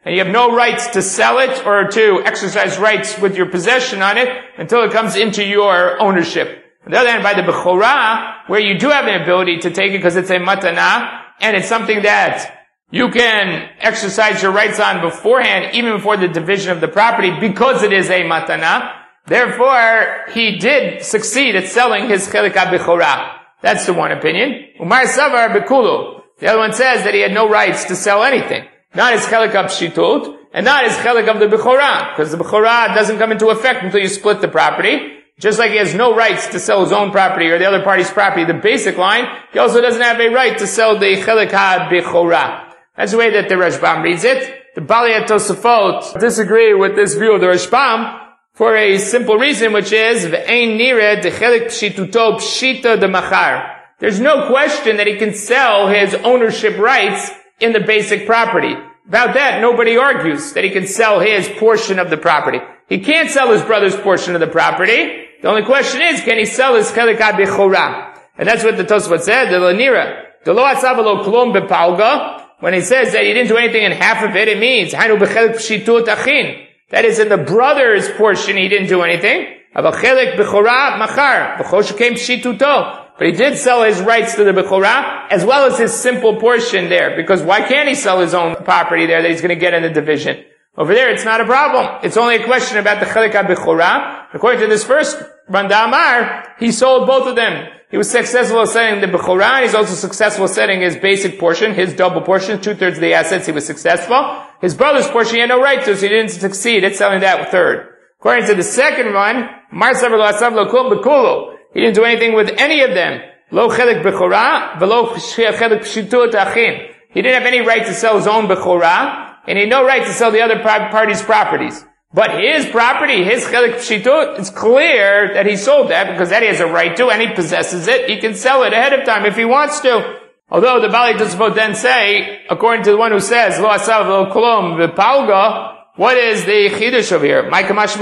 and you have no rights to sell it or to exercise rights with your possession on it until it comes into your ownership. On the other hand, by the Bechorah, where you do have an ability to take it because it's a matana, and it's something that you can exercise your rights on beforehand, even before the division of the property, because it is a matana. Therefore, he did succeed at selling his chelik ha-bechorah. That's the one opinion. Umar savar bekulu. The other one says that he had no rights to sell anything. Not his chelik ha-pshitut, and not his chelik of the bechorah, because the bechorah doesn't come into effect until you split the property. Just like he has no rights to sell his own property or the other party's property, the basic line, he also doesn't have a right to sell the chelik ha-bechorah. That's the way that the Rashbam reads it. The Balei Tosafot disagree with this view of the Rashbam for a simple reason, which is v'ein nireh dechelik pshituto pshita demachar. There's no question that he can sell his ownership rights in the basic property. About that, nobody argues that he can sell his portion of the property. He can't sell his brother's portion of the property. The only question is, can he sell his chelik ha-bechorah? And that's what the Tosafot said. The l'nireh delo asav lo klum bepalga. When he says that he didn't do anything in half of it, it means hainu b'chelik pshitut achin. That is, in the brother's portion, he didn't do anything. But he did sell his rights to the Bechorah, as well as his simple portion there. Because why can't he sell his own property there that he's going to get in the division? Over there, it's not a problem. It's only a question about the Chelik HaBechorah. According to this first Randa Amar, he sold both of them. He was successful at selling the Bechorah, and he's also successful at selling his basic portion, his double portion, 2/3 of the assets, he was successful. His brother's portion he had no right to, so he didn't succeed at selling that third. According to the second one, he didn't do anything with any of them. Lo chelik bechorah, velo chelik pshitut achin. He didn't have any right to sell his own bechorah, and he had no right to sell the other party's properties. But his property, his chelik pshitut, it's clear that he sold that because that he has a right to, and he possesses it. He can sell it ahead of time if he wants to. Although the Balei Tosafot then say, according to the one who says, Lo asav lo kolom v'palga, what is the chiddush over here?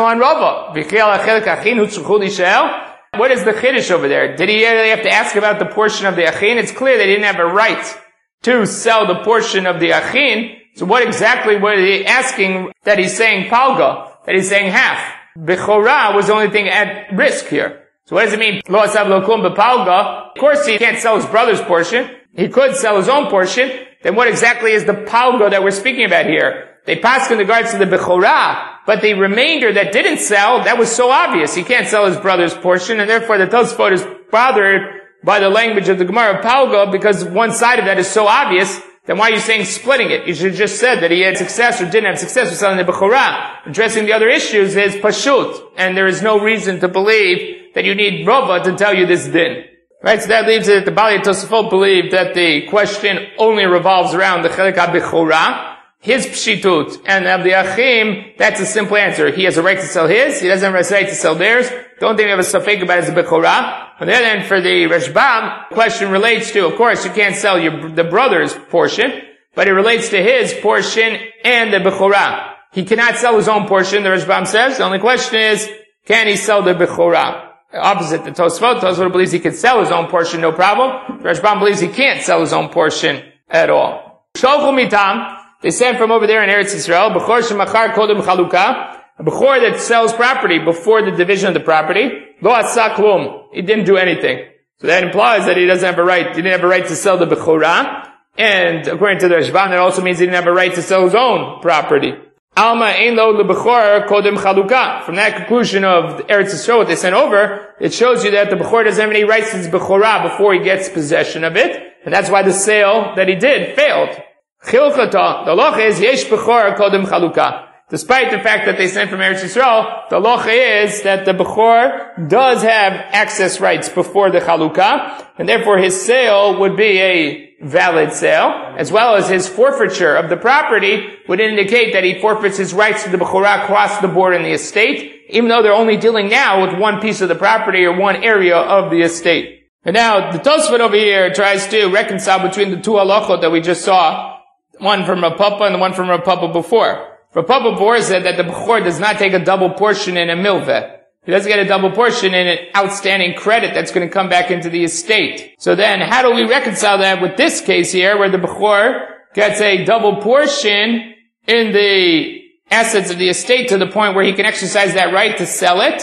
What is the chiddush over there? Did he really have to ask about the portion of the achin? It's clear they didn't have a right to sell the portion of the achin. So what exactly was he asking that he's saying palga, that he's saying half? Bechorah was the only thing at risk here. So what does it mean? Lo asav lo kolom v'palga. Of course he can't sell his brother's portion. He could sell his own portion. Then what exactly is the palga that we're speaking about here? They passed in regards to the Bechorah, but the remainder that didn't sell, that was so obvious. He can't sell his brother's portion, and therefore the Tosafot is bothered by the language of the Gemara palga, because one side of that is so obvious. Then why are you saying splitting it? You should have just said that he had success or didn't have success with selling the Bechorah. Addressing the other issues is pashut, and there is no reason to believe that you need Rava to tell you this din. Right, so that leaves it that the Balei Tosafot believe that the question only revolves around the Chelik HaBechorah, his pshitut, and of the achim, that's a simple answer. He has a right to sell his, he doesn't have a right to sell theirs. The only thing we have a safek about is the Bechorah. On the other hand, for the Rashbam, the question relates to, of course, you can't sell the brother's portion, but it relates to his portion and the Bechorah. He cannot sell his own portion, the Rashbam says. The only question is, can he sell the Bechorah? Opposite the Tosafot. Tosafot believes he can sell his own portion, no problem. Rashbam believes he can't sell his own portion at all. Sholchu mitam, they sent from over there in Eretz Yisrael, Bechor shemachar kodem chaluka, a Bechor that sells property before the division of the property, lo asa klum, he didn't do anything. So that implies that he doesn't have a right, he didn't have a right to sell the Bechorah, and according to the Rashbam, that also means he didn't have a right to sell his own property. Alma ein lo lebechor kodem chaluka. From that conclusion of Eretz Yisrael, what they sent over, it shows you that the Bechor doesn't have any rights to his Bechorah before he gets possession of it, and that's why the sale that he did failed. Chilchata, the loch is yesh Bechor kodem chaluka. Despite the fact that they sent from Eretz Yisrael, the loch is that the Bechor does have access rights before the chaluka, and therefore his sale would be a valid sale, as well as his forfeiture of the property would indicate that he forfeits his rights to the Bechorah across the board in the estate, even though they're only dealing now with one piece of the property or one area of the estate. And now, the Tosafot over here tries to reconcile between the two halachot that we just saw, one from Rav Papa and the one from Rav Papa before. Rav Papa before said that the Bechor does not take a double portion in a milveh. He doesn't get a double portion in an outstanding credit that's going to come back into the estate. So then, how do we reconcile that with this case here, where the Bechor gets a double portion in the assets of the estate to the point where he can exercise that right to sell it,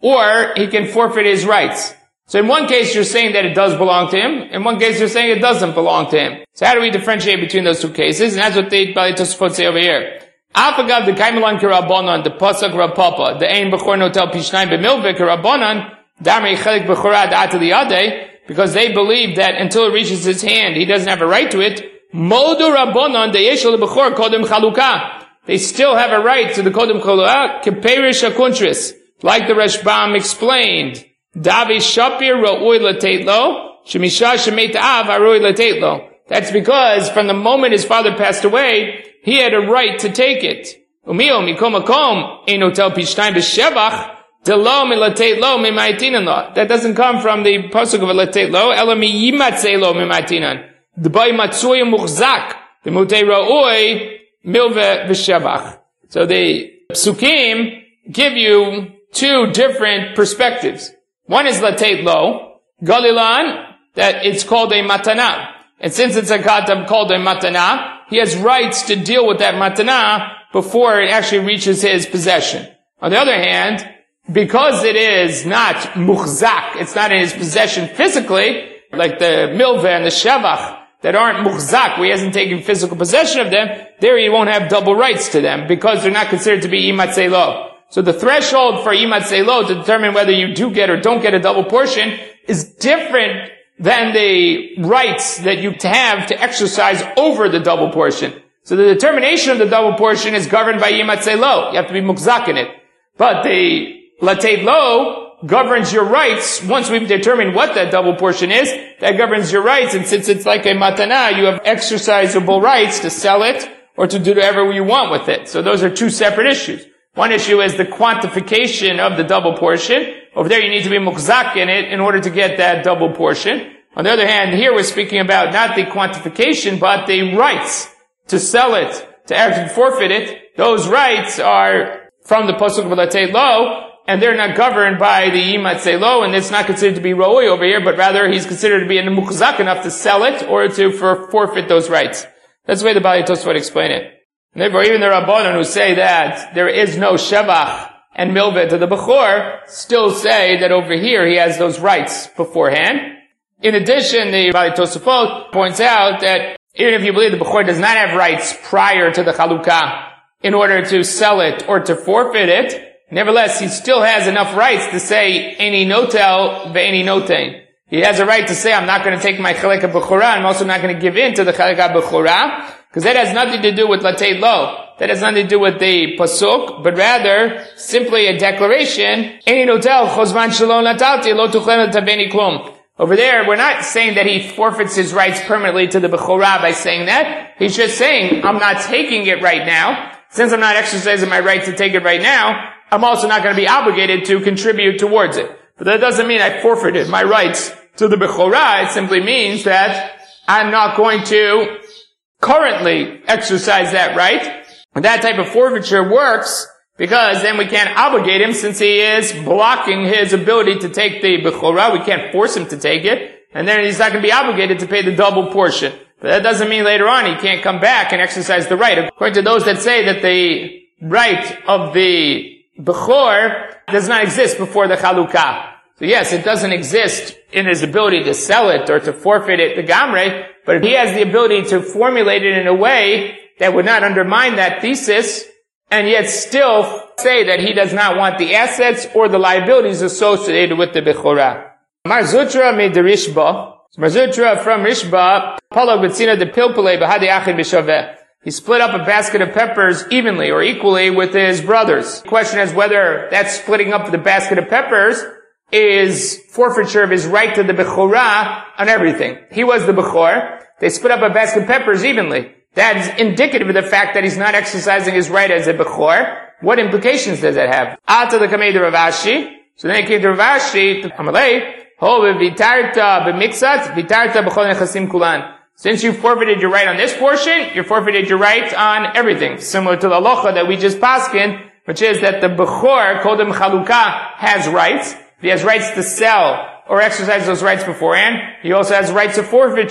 or he can forfeit his rights. So in one case you're saying that it does belong to him, in one case you're saying it doesn't belong to him. So how do we differentiate between those two cases? And that's what the Bali Tosafot say over here. Afagav the Kaimelan Kirabonon, the Pasuk Rapapa, the Ein Bechor Notel Pishnaim B'Milveh Kirabonon, Damei Chelik Bechorad Atali Ade, because they believe that until it reaches his hand, he doesn't have a right to it. Modu Rabbonon, the Yeshel Bechor Kodem Chaluka. They still have a right to the Kodem Chaluka, Keperish HaKuntris, like the Rashbam explained. Davi Shapir Ra'ui L'Teitlo, Shemisha Shemet Av Arui L'Teitlo. That's because from the moment his father passed away, he had a right to take it. Umio Mikom Akom, Einotel Pishnai B'Shevach, Delo Milateit-lo Mimaitinanlo. That doesn't come from the pasuk of Lateit-lo, Ela Miyimatzei-lo Mimaitinan. The Bai Matsui Muchzak, the Mutei Ra'oi, Milve V'Shevach. So the Psukim give you two different perspectives. One is Lateit-lo, Galilan, that it's called a matana. And since it's a katab called a matana, he has rights to deal with that matana before it actually reaches his possession. On the other hand, because it is not muchzak, it's not in his possession physically, like the milveh and the shevach that aren't muchzak, where he hasn't taken physical possession of them, there he won't have double rights to them because they're not considered to be imatzei lo. So the threshold for imatzei lo to determine whether you do get or don't get a double portion is different than the rights that you have to exercise over the double portion. So the determination of the double portion is governed by imatzei lo. You have to be muchzak in it. But the Lateit Lo governs your rights. Once we've determined what that double portion is, that governs your rights. And since it's like a matana, you have exercisable rights to sell it or to do whatever you want with it. So those are two separate issues. One issue is the quantification of the double portion. Over there you need to be muchzak in it in order to get that double portion. On the other hand, here we're speaking about not the quantification, but the rights to sell it, to actually forfeit it. Those rights are from the pasuk of Lateit Lo, and they're not governed by the Yimatzei Lo, and it's not considered to be Roi over here, but rather he's considered to be a Muchzak enough to sell it or to forfeit those rights. That's the way the Bali Tosfot explain it. And therefore, even the Rabbanon who say that there is no Shevach and Milveh to the Bechor still say that over here he has those rights beforehand. In addition, the Bali Tosfot points out that even if you believe the Bechor does not have rights prior to the Chalukah in order to sell it or to forfeit it, nevertheless, he still has enough rights to say, Eini notel ve'eini notein. He has a right to say, I'm not going to take my chalek b'chora, I'm also not going to give in to the chalek b'chora, because that has nothing to do with lateit lo. That has nothing to do with the pasuk, but rather, simply a declaration, Eini notel chozvan shalom natalti lo tuchlem tabeni klum. Over there, we're not saying that he forfeits his rights permanently to the b'chora by saying that. He's just saying, I'm not taking it right now. Since I'm not exercising my right to take it right now, I'm also not going to be obligated to contribute towards it. But that doesn't mean I forfeited my rights to the Bechorah. It simply means that I'm not going to currently exercise that right. And that type of forfeiture works because then we can't obligate him since he is blocking his ability to take the Bechorah. We can't force him to take it. And then he's not going to be obligated to pay the double portion. But that doesn't mean later on he can't come back and exercise the right. According to those that say that the right of the Bechor does not exist before the Chalukah. So yes, it doesn't exist in his ability to sell it or to forfeit it to Gamre, but he has the ability to formulate it in a way that would not undermine that thesis and yet still say that he does not want the assets or the liabilities associated with the Bechorah. Mar Zutra made the Rishba. Mar Zutra from Rishba, Palag B'tzina de Pilpule B'hadi Achid B'shaveh. He split up a basket of peppers evenly or equally with his brothers. The question is whether that splitting up the basket of peppers is forfeiture of his right to the Bechorah on everything. He was the Bechor. They split up a basket of peppers evenly. That is indicative of the fact that he's not exercising his right as a Bechor. What implications does that have? Ata the Kamei de Rav Ashi. So then he came to Rav Ashi, to Amalei, Ho v'vitarta b'mixat, vitarta b'chol nechasim kulan. Since you forfeited your right on this portion, you forfeited your right on everything. Similar to the halacha that we just paskin, which is that the Bechor, Kodem Chalukah, has rights. He has rights to sell or exercise those rights beforehand. He also has rights of forfeiture.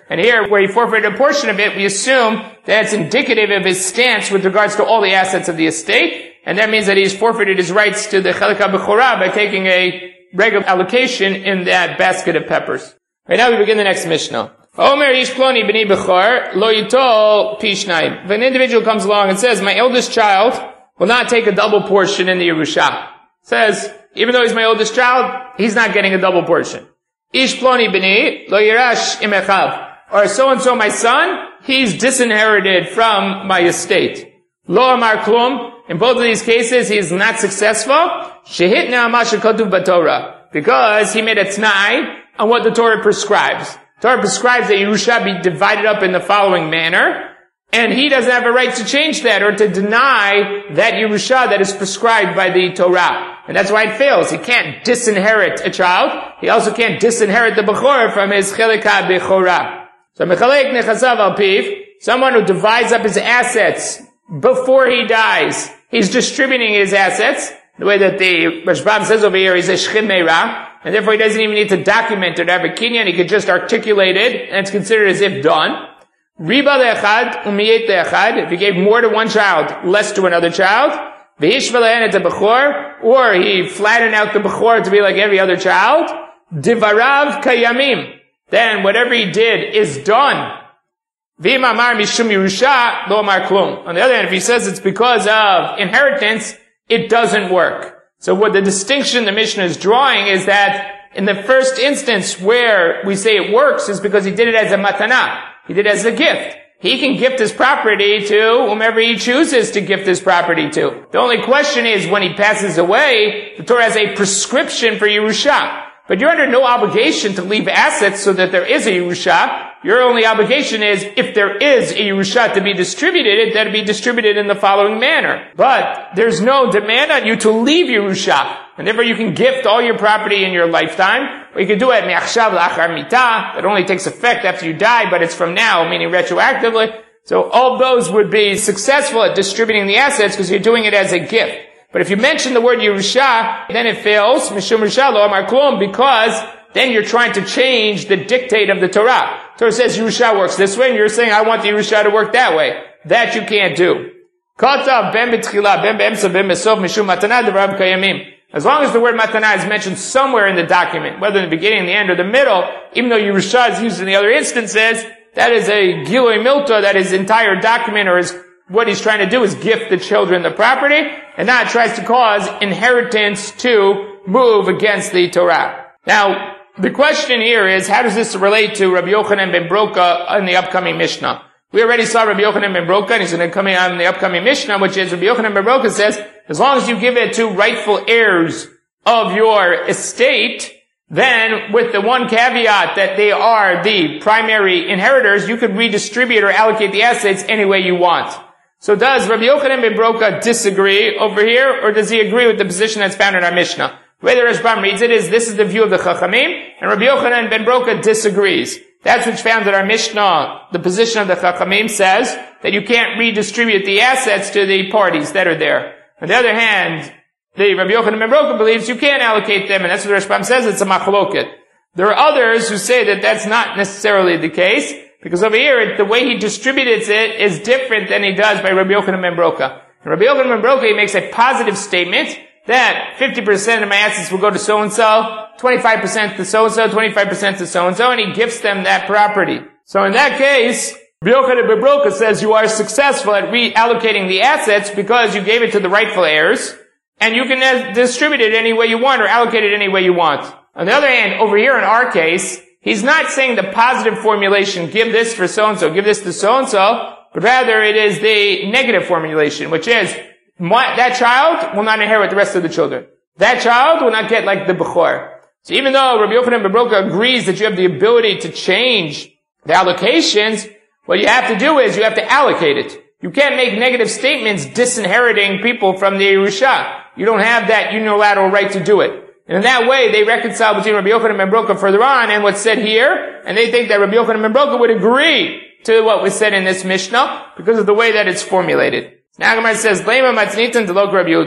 And here, where he forfeited a portion of it, we assume that it's indicative of his stance with regards to all the assets of the estate, and that means that he's forfeited his rights to the Chelik HaBechorah by taking a regular allocation in that basket of peppers. Right now we begin the next Mishnah. Omer ish ploni b'ni bechor lo yitol pi shnayim. If an individual comes along and says, my eldest child will not take a double portion in the Yerusha. Says, even though he's my oldest child, he's not getting a double portion. Ish ploni b'ni lo yirash im echav. Or so-and-so my son, he's disinherited from my estate. Lo amar klum. In both of these cases, he is not successful. Shehitna ma shekatuv b'Torah. Because he made a t'nai on what the Torah prescribes. The Torah prescribes that Yerusha be divided up in the following manner, and he doesn't have a right to change that or to deny that Yerusha that is prescribed by the Torah. And that's why it fails. He can't disinherit a child. He also can't disinherit the Bechor from his Chelik HaBechorah. So Mechalek Nechasav Al Piv, someone who divides up his assets before he dies, he's distributing his assets. The way that the Rashbam says over here is a Shchim Meirah, and therefore he doesn't even need to document it. Have a kinyan, he could just articulate it, and it's considered as if done. Riba le'echad, umiyet le'echad, if he gave more to one child, less to another child. V'hishva le'en et bechor, or he flattened out the bechor to be like every other child. Divarav kayamim, then whatever he did is done. V'im amar mishum Yerusha, lo amar klum. On the other hand, if he says it's because of inheritance, it doesn't work. So what the distinction the Mishnah is drawing is that in the first instance where we say it works is because he did it as a matana. He did it as a gift. He can gift his property to whomever he chooses to gift his property to. The only question is when he passes away, the Torah has a prescription for Yerusha. But you're under no obligation to leave assets so that there is a Yerusha. Your only obligation is, if there is a Yerusha to be distributed, that it be distributed in the following manner. But there's no demand on you to leave Yerusha. And therefore you can gift all your property in your lifetime. Or you can do it me'achshav la'achar mitah. It only takes effect after you die, but it's from now, meaning retroactively. So all of those would be successful at distributing the assets because you're doing it as a gift. But if you mention the word Yerusha, then it fails, Mishum Yerusha lo amar klum, because then you're trying to change the dictate of the Torah. The Torah says Yerusha works this way, and you're saying, I want the Yerusha to work that way. That you can't do. Katav ben b'tchila, ben b'emsa, ben b'sof, mishum matana, devarav kayamim. As long as the word matana is mentioned somewhere in the document, whether in the beginning, the end, or the middle, even though Yerusha is used in the other instances, that is a gilui milta, that his entire document or his what he's trying to do is gift the children the property, and now it tries to cause inheritance to move against the Torah. Now, the question here is, how does this relate to Rabbi Yochanan ben Broka in the upcoming Mishnah? We already saw Rabbi Yochanan ben Broka, and he's going to come in on the upcoming Mishnah, which is Rabbi Yochanan ben Broka says, as long as you give it to rightful heirs of your estate, then with the one caveat that they are the primary inheritors, you could redistribute or allocate the assets any way you want. So does Rabbi Yochanan ben Broka disagree over here, or does he agree with the position that's found in our Mishnah? The way the Rashbam reads it is, this is the view of the Chachamim, and Rabbi Yochanan ben Broka disagrees. That's what's found in our Mishnah. The position of the Chachamim says that you can't redistribute the assets to the parties that are there. On the other hand, the Rabbi Yochanan ben Broka believes you can allocate them, and that's what the Rashbam says, it's a machloket. There are others who say that that's not necessarily the case, because over here, the way he distributes it is different than he does by Rabbi Yochanan ben Broka. And Rabbi Yochanan ben Broka, he makes a positive statement that 50% of my assets will go to so-and-so, 25% to so-and-so, 25% to so-and-so, and he gifts them that property. So in that case, Rabbi Yochanan ben Broka says you are successful at reallocating the assets because you gave it to the rightful heirs, and you can distribute it any way you want or allocate it any way you want. On the other hand, over here in our case, he's not saying the positive formulation, give this for so-and-so, give this to so-and-so, but rather it is the negative formulation, which is, that child will not inherit the rest of the children. That child will not get like the Bechor. So even though Rabbi Yochanan ben Broka agrees that you have the ability to change the allocations, what you have to do is you have to allocate it. You can't make negative statements disinheriting people from the Yerusha. You don't have that unilateral right to do it. And in that way, they reconcile between Rabbi Yochanan ben Broka further on and what's said here, and they think that Rabbi Yochanan ben Broka would agree to what was said in this Mishnah because of the way that it's formulated. Now Gemara says, Lema matznitan delok Rabbi Yehuda.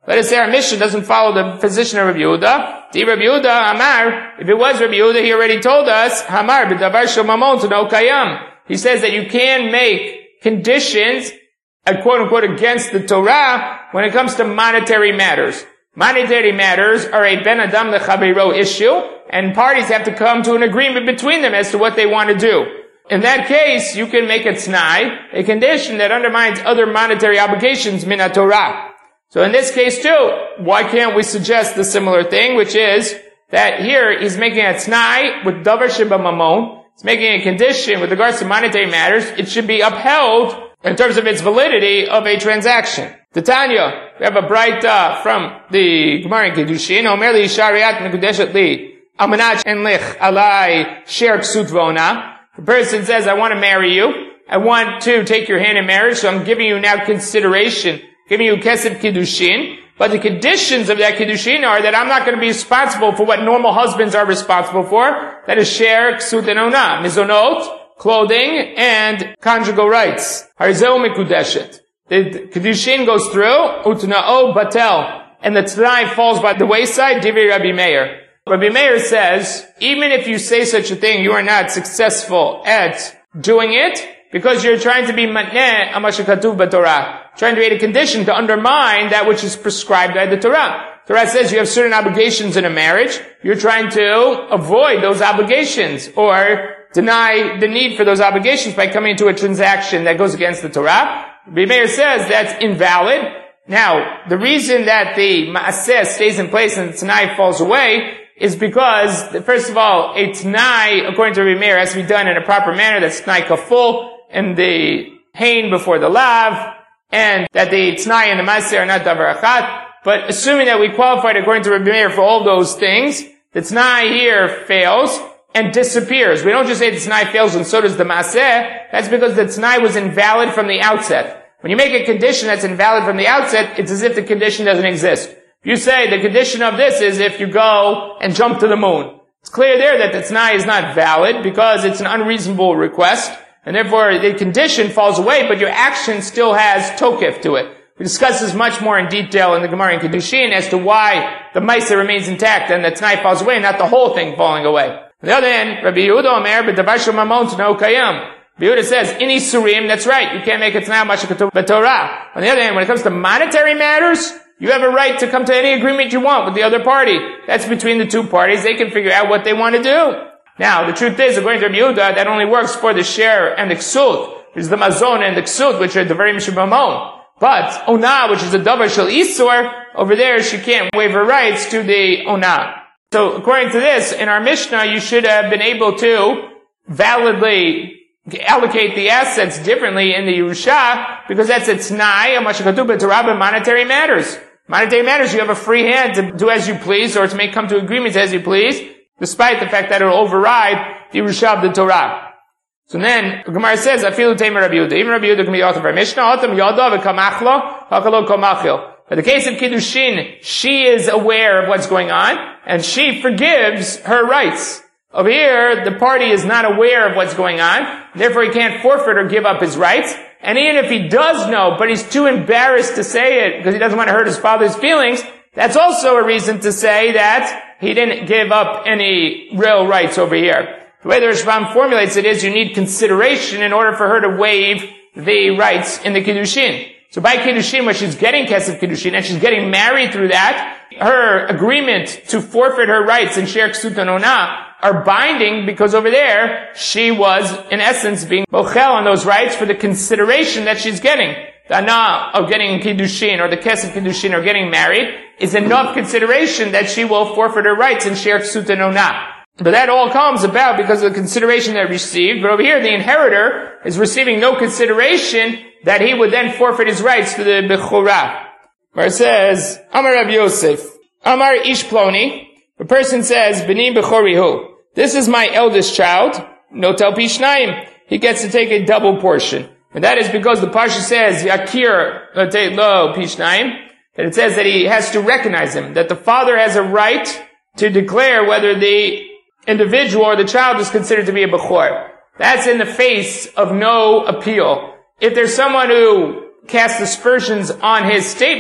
Let us say our Mishnah doesn't follow the position of Rabbi Yehuda. Di Rabbi Yehuda Amar, if it was Rabbi Yehuda, he already told us, Hamar b'davar shel mamon t'no kayam. He says that you can make conditions, quote unquote, against the Torah when it comes to monetary matters. Monetary matters are a ben adam lechavero issue, and parties have to come to an agreement between them as to what they want to do. In that case, you can make a t'nai, a condition that undermines other monetary obligations min Torah. So in this case too, why can't we suggest the similar thing, which is that here he's making a t'nai with davar sheba mamon. He's making a condition with regards to monetary matters. It should be upheld in terms of its validity of a transaction. Tanya, we have a bright from the Gemara in Kiddushin. Omer li shariat mekudeshet li amanach en lich alai sher ksut v'ona. The person says, I want to marry you. I want to take your hand in marriage, so I'm giving you now consideration, giving you kesef kiddushin. But the conditions of that kiddushin are that I'm not going to be responsible for what normal husbands are responsible for. That is sher ksut and ona, mizonot, clothing, and conjugal rights. Harzeu mekudeshet. The kiddushin goes through, utna'o batel, and the t'nai falls by the wayside, divrei Rabbi Meir. Rabbi Meir says, even if you say such a thing, you are not successful at doing it, because you're trying to be matneh amashakatuv b'Torah, trying to create a condition to undermine that which is prescribed by the Torah. Torah says you have certain obligations in a marriage, you're trying to avoid those obligations, or deny the need for those obligations by coming into a transaction that goes against the Torah. Rabbi Meir says that's invalid. Now, the reason that the ma'aseh stays in place and the t'nai falls away is because, first of all, a t'nai, according to Rabbi Meir, has to be done in a proper manner. That's t'nai kaful, and the hein before the lav, and that the t'nai and the ma'aseh are not davar achat. But assuming that we qualified according to Rabbi Meir for all those things, the t'nai here fails and disappears. We don't just say the t'nai fails and so does the ma'aseh. That's because the t'nai was invalid from the outset. When you make a condition that's invalid from the outset, it's as if the condition doesn't exist. If you say the condition of this is if you go and jump to the moon, it's clear there that the t'nai is not valid because it's an unreasonable request, and therefore the condition falls away, but your action still has tokef to it. We discuss this much more in detail in the Gemara in Kiddushin as to why the ma'aseh remains intact and the t'nai falls away, not the whole thing falling away. On the other hand, Rabbi Yehuda Omer, b'davar shel mamon t'no kayam. Yehuda says, in Isurim, that's right, you can't make it t'nai mashakatuv b'Torah. On the other hand, when it comes to monetary matters, you have a right to come to any agreement you want with the other party. That's between the two parties. They can figure out what they want to do. Now, the truth is, according to Rabbi Yehuda, that only works for the sher and the ksut, which is the mazon and the ksut, which are the very mishubamon. But ona, which is the davar shel isur, over there she can't waive her rights to the ona. So, according to this, in our Mishnah, you should have been able to validly allocate the assets differently in the Yerusha, because that's a t'nai, a mashakatuv b'Torah, monetary matters. Monetary matters, you have a free hand to do as you please, or to come to agreements as you please, despite the fact that it will override the Yerusha of the Torah. So then, the Gemara says, Afilu Teimer Rabbi Yehuda. Even Rabbi Yehuda can be author of our Mishnah. Otam Yada v'kamachlo, hakalo kamachil. In the case of Kiddushin, she is aware of what's going on, and she forgives her rights. Over here, the party is not aware of what's going on, therefore he can't forfeit or give up his rights. And even if he does know, but he's too embarrassed to say it because he doesn't want to hurt his father's feelings, that's also a reason to say that he didn't give up any real rights over here. The way the Rashbam formulates it is you need consideration in order for her to waive the rights in the Kiddushin. So by Kiddushin, where she's getting kesef Kiddushin, and she's getting married through that, her agreement to forfeit her rights in Sher Ksut and Ona are binding because over there, she was, in essence, being bochel on those rights for the consideration that she's getting. The ana of getting Kiddushin, or the kesef Kiddushin, or getting married, is enough consideration that she will forfeit her rights in Sher Ksut and Ona. But that all comes about because of the consideration that received. But over here, the inheritor is receiving no consideration that he would then forfeit his rights to the Bechorah. Where it says, Amar Rav Yosef, Amar Ish Ploni, the person says, B'ni Bechorihu, this is my eldest child, Notel Pishnayim. He gets to take a double portion. And that is because the Parsha says, Yakir Lo Pishnayim, that it says that he has to recognize him, that the father has a right to declare whether the individual or the child is considered to be a Bechor. That's in the face of no appeal. If there's someone who casts aspersions on his statement,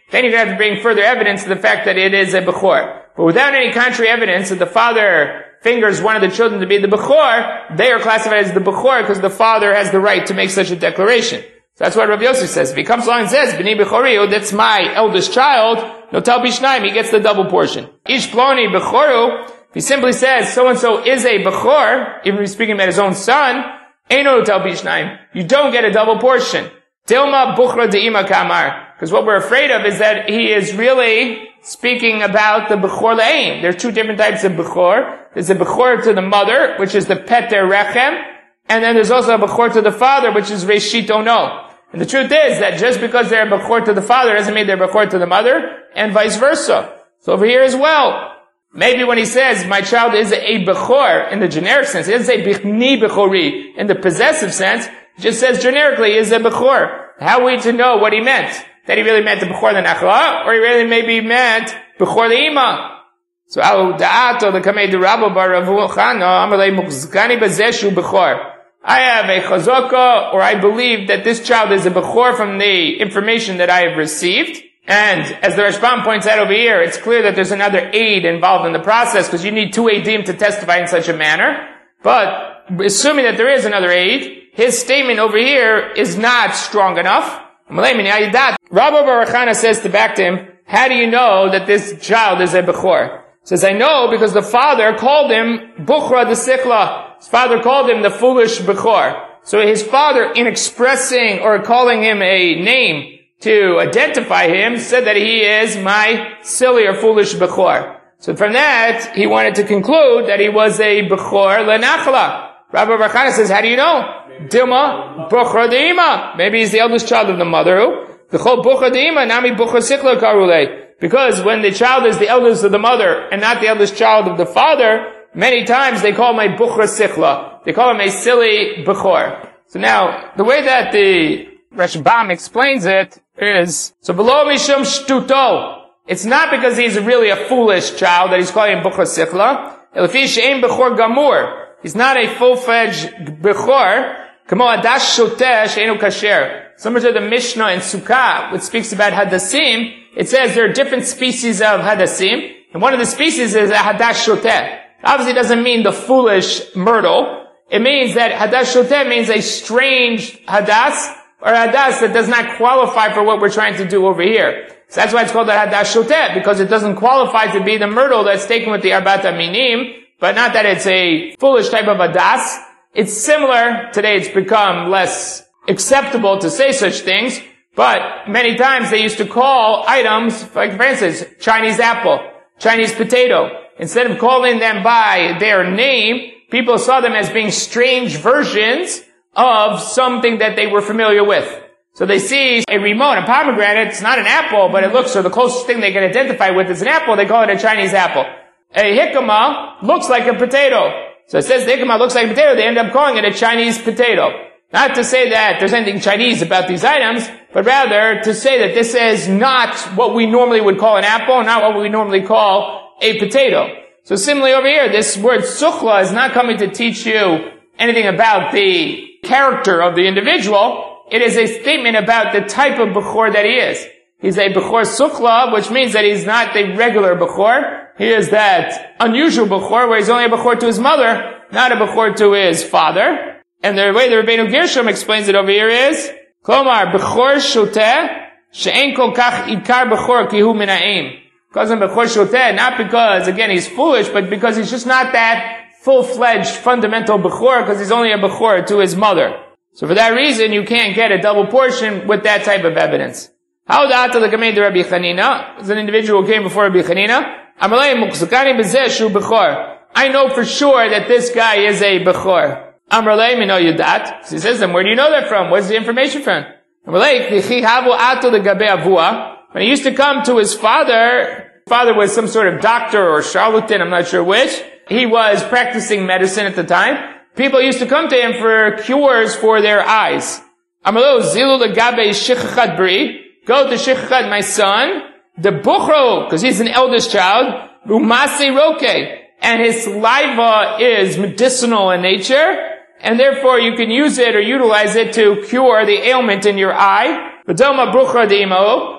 then you're going to have to bring further evidence to the fact that it is a Bechor. But without any contrary evidence that the father fingers one of the children to be the Bechor, they are classified as the Bechor because the father has the right to make such a declaration. So that's what Rav Yosef says. If he comes along and says, B'ni Bechori, that's my eldest child, no tel bishnaim, he gets the double portion. Ish ploni Bechoru, if he simply says, so-and-so is a Bechor, even if he's speaking about his own son, Eino tel bishnaim, you don't get a double portion. Dilma Buchra de'ima kamar. Because what we're afraid of is that he is really speaking about the Bechor le'im. There are two different types of Bechor. There's a Bechor to the mother, which is the Peter Rechem, and then there's also a Bechor to the father, which is Reshit Ono. And the truth is that just because they're a Bechor to the father doesn't mean they're Bechor to the mother, and vice versa. So over here as well, maybe when he says, my child is a Bechor in the generic sense, he doesn't say B'ni Bechori in the possessive sense, he just says generically is a Bechor. How are we to know what he meant? That he really meant the Bechor the Nachla, or he really maybe meant Bechor the Ima. So, Al Da'ato, the Kamei de Rabba Bar Ravu Chana, Amalei Mukzgani Bazeshu Bechor. I have a chazaka, or I believe that this child is a Bechor from the information that I have received. And as the Rashbam points out over here, it's clear that there's another aid involved in the process, because you need two aidim to testify in such a manner. But, assuming that there is another aid, his statement over here is not strong enough. Rabbi Bar Chana says to back to him, how do you know that this child is a Bechor? He says, I know because the father called him Buchra de Sikla. His father called him the foolish Bechor. So his father, in expressing or calling him a name to identify him, said that he is my silly or foolish Bechor. So from that, he wanted to conclude that he was a Bechor le'nachla. Rabbi Bar Chana says, how do you know? Dilma Buchra de'ima. Maybe he's the eldest child of the mother. The whole Buchra de'ima, nami Buchra sikla karule. Because when the child is the eldest of the mother and not the eldest child of the father, many times they call him a Buchra sikla. They call him a silly Bechor. So now, the way that the Rashbam explains it is, so below mishum shtuto. It's not because he's really a foolish child that he's calling him Buchra sikla. Elefi she'em Bechor gamur. He's not a full-fledged Bechor. Kamo adash shoteh she'enu kasher. Similar to the Mishnah in Sukkah, which speaks about Hadassim, it says there are different species of Hadassim, and one of the species is a Hadash Shoteh. Obviously it doesn't mean the foolish myrtle. It means that Hadash Shoteh means a strange Hadas, or Hadas that does not qualify for what we're trying to do over here. So that's why it's called the Hadash Shoteh, because it doesn't qualify to be the myrtle that's taken with the Arbat Aminim, but not that it's a foolish type of Hadas. It's similar. Today it's become less acceptable to say such things, but many times they used to call items, like for instance, Chinese apple, Chinese potato. Instead of calling them by their name, people saw them as being strange versions of something that they were familiar with. So they see a remote, a pomegranate, it's not an apple, but it looks, so the closest thing they can identify with is an apple, they call it a Chinese apple. A jicama looks like a potato. So it says the jicama looks like a potato, they end up calling it a Chinese potato. Not to say that there's anything Chinese about these items, but rather to say that this is not what we normally would call an apple, not what we normally call a potato. So similarly over here, this word sukhla is not coming to teach you anything about the character of the individual. It is a statement about the type of Bechor that he is. He's a Bechor sukhla, which means that he's not the regular Bechor. He is that unusual Bechor where he's only a Bechor to his mother, not a Bechor to his father. And the way the Rabbeinu Gershom explains it over here is, Klomar, Bechor Shoteh, She'en kol kach ikar Bechor ki hu min ha'im. Calls him Bechor Shoteh, not because, again, he's foolish, but because he's just not that full-fledged fundamental Bechor, because he's only a Bechor to his mother. So for that reason, you can't get a double portion with that type of evidence. How da'ata l'kamei de Rabbi Chanina? As an individual who came before Rabbi Chanina, Amalei mukzakani b'zeh shu Bechor. I know for sure that this guy is a Bechor. Amrlei mino yudat. So he says, then where do you know that from? Where's the information from? Amrlei, v'chi havu ato legabe avua. When he used to come to his father was some sort of doctor or charlatan, I'm not sure which. He was practicing medicine at the time. People used to come to him for cures for their eyes. Amrlo, zilu legabe shichachad bri. Go to shichachad, my son. The buchro, because he's an eldest child. Umase roke. And his saliva is medicinal in nature. And therefore you can use it or utilize it to cure the ailment in your eye. V'doma brucha de'imo.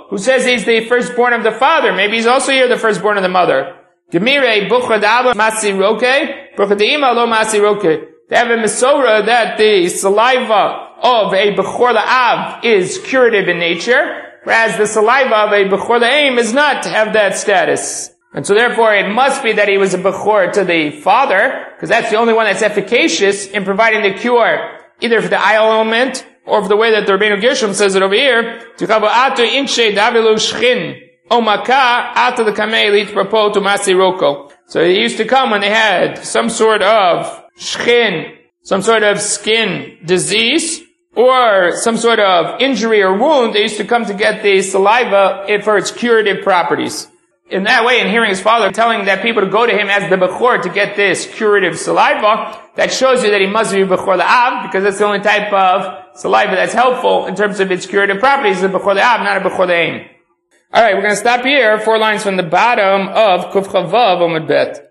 who says he's the firstborn of the father. Maybe he's also here the firstborn of the mother. Gemire buchad ava masiroke, buchad ima lo masiroke. They have a Mesorah that the saliva of a Bechor La'av is curative in nature, whereas the saliva of a Bechor La'im is not to have that status. And so therefore it must be that he was a Bechor to the father, because that's the only one that's efficacious in providing the cure, either for the ayal element, or for the way that the Rabbeinu Gershom says it over here, Tuchavo ato inche davilu shchin, omaka ato the kamei lit propo to masiroko. So they used to come when they had some sort of shchin, some sort of skin disease, or some sort of injury or wound. They used to come to get the saliva for its curative properties. In that way, in hearing his father telling that people to go to him as the Bechor to get this curative saliva, that shows you that he must be Bechor La'av, because that's the only type of saliva that's helpful in terms of its curative properties, the Bechor La'av, not a Bechor La'im. Alright, we're going to stop here, 4 lines from the bottom of Kuf Chavav Amud Bet.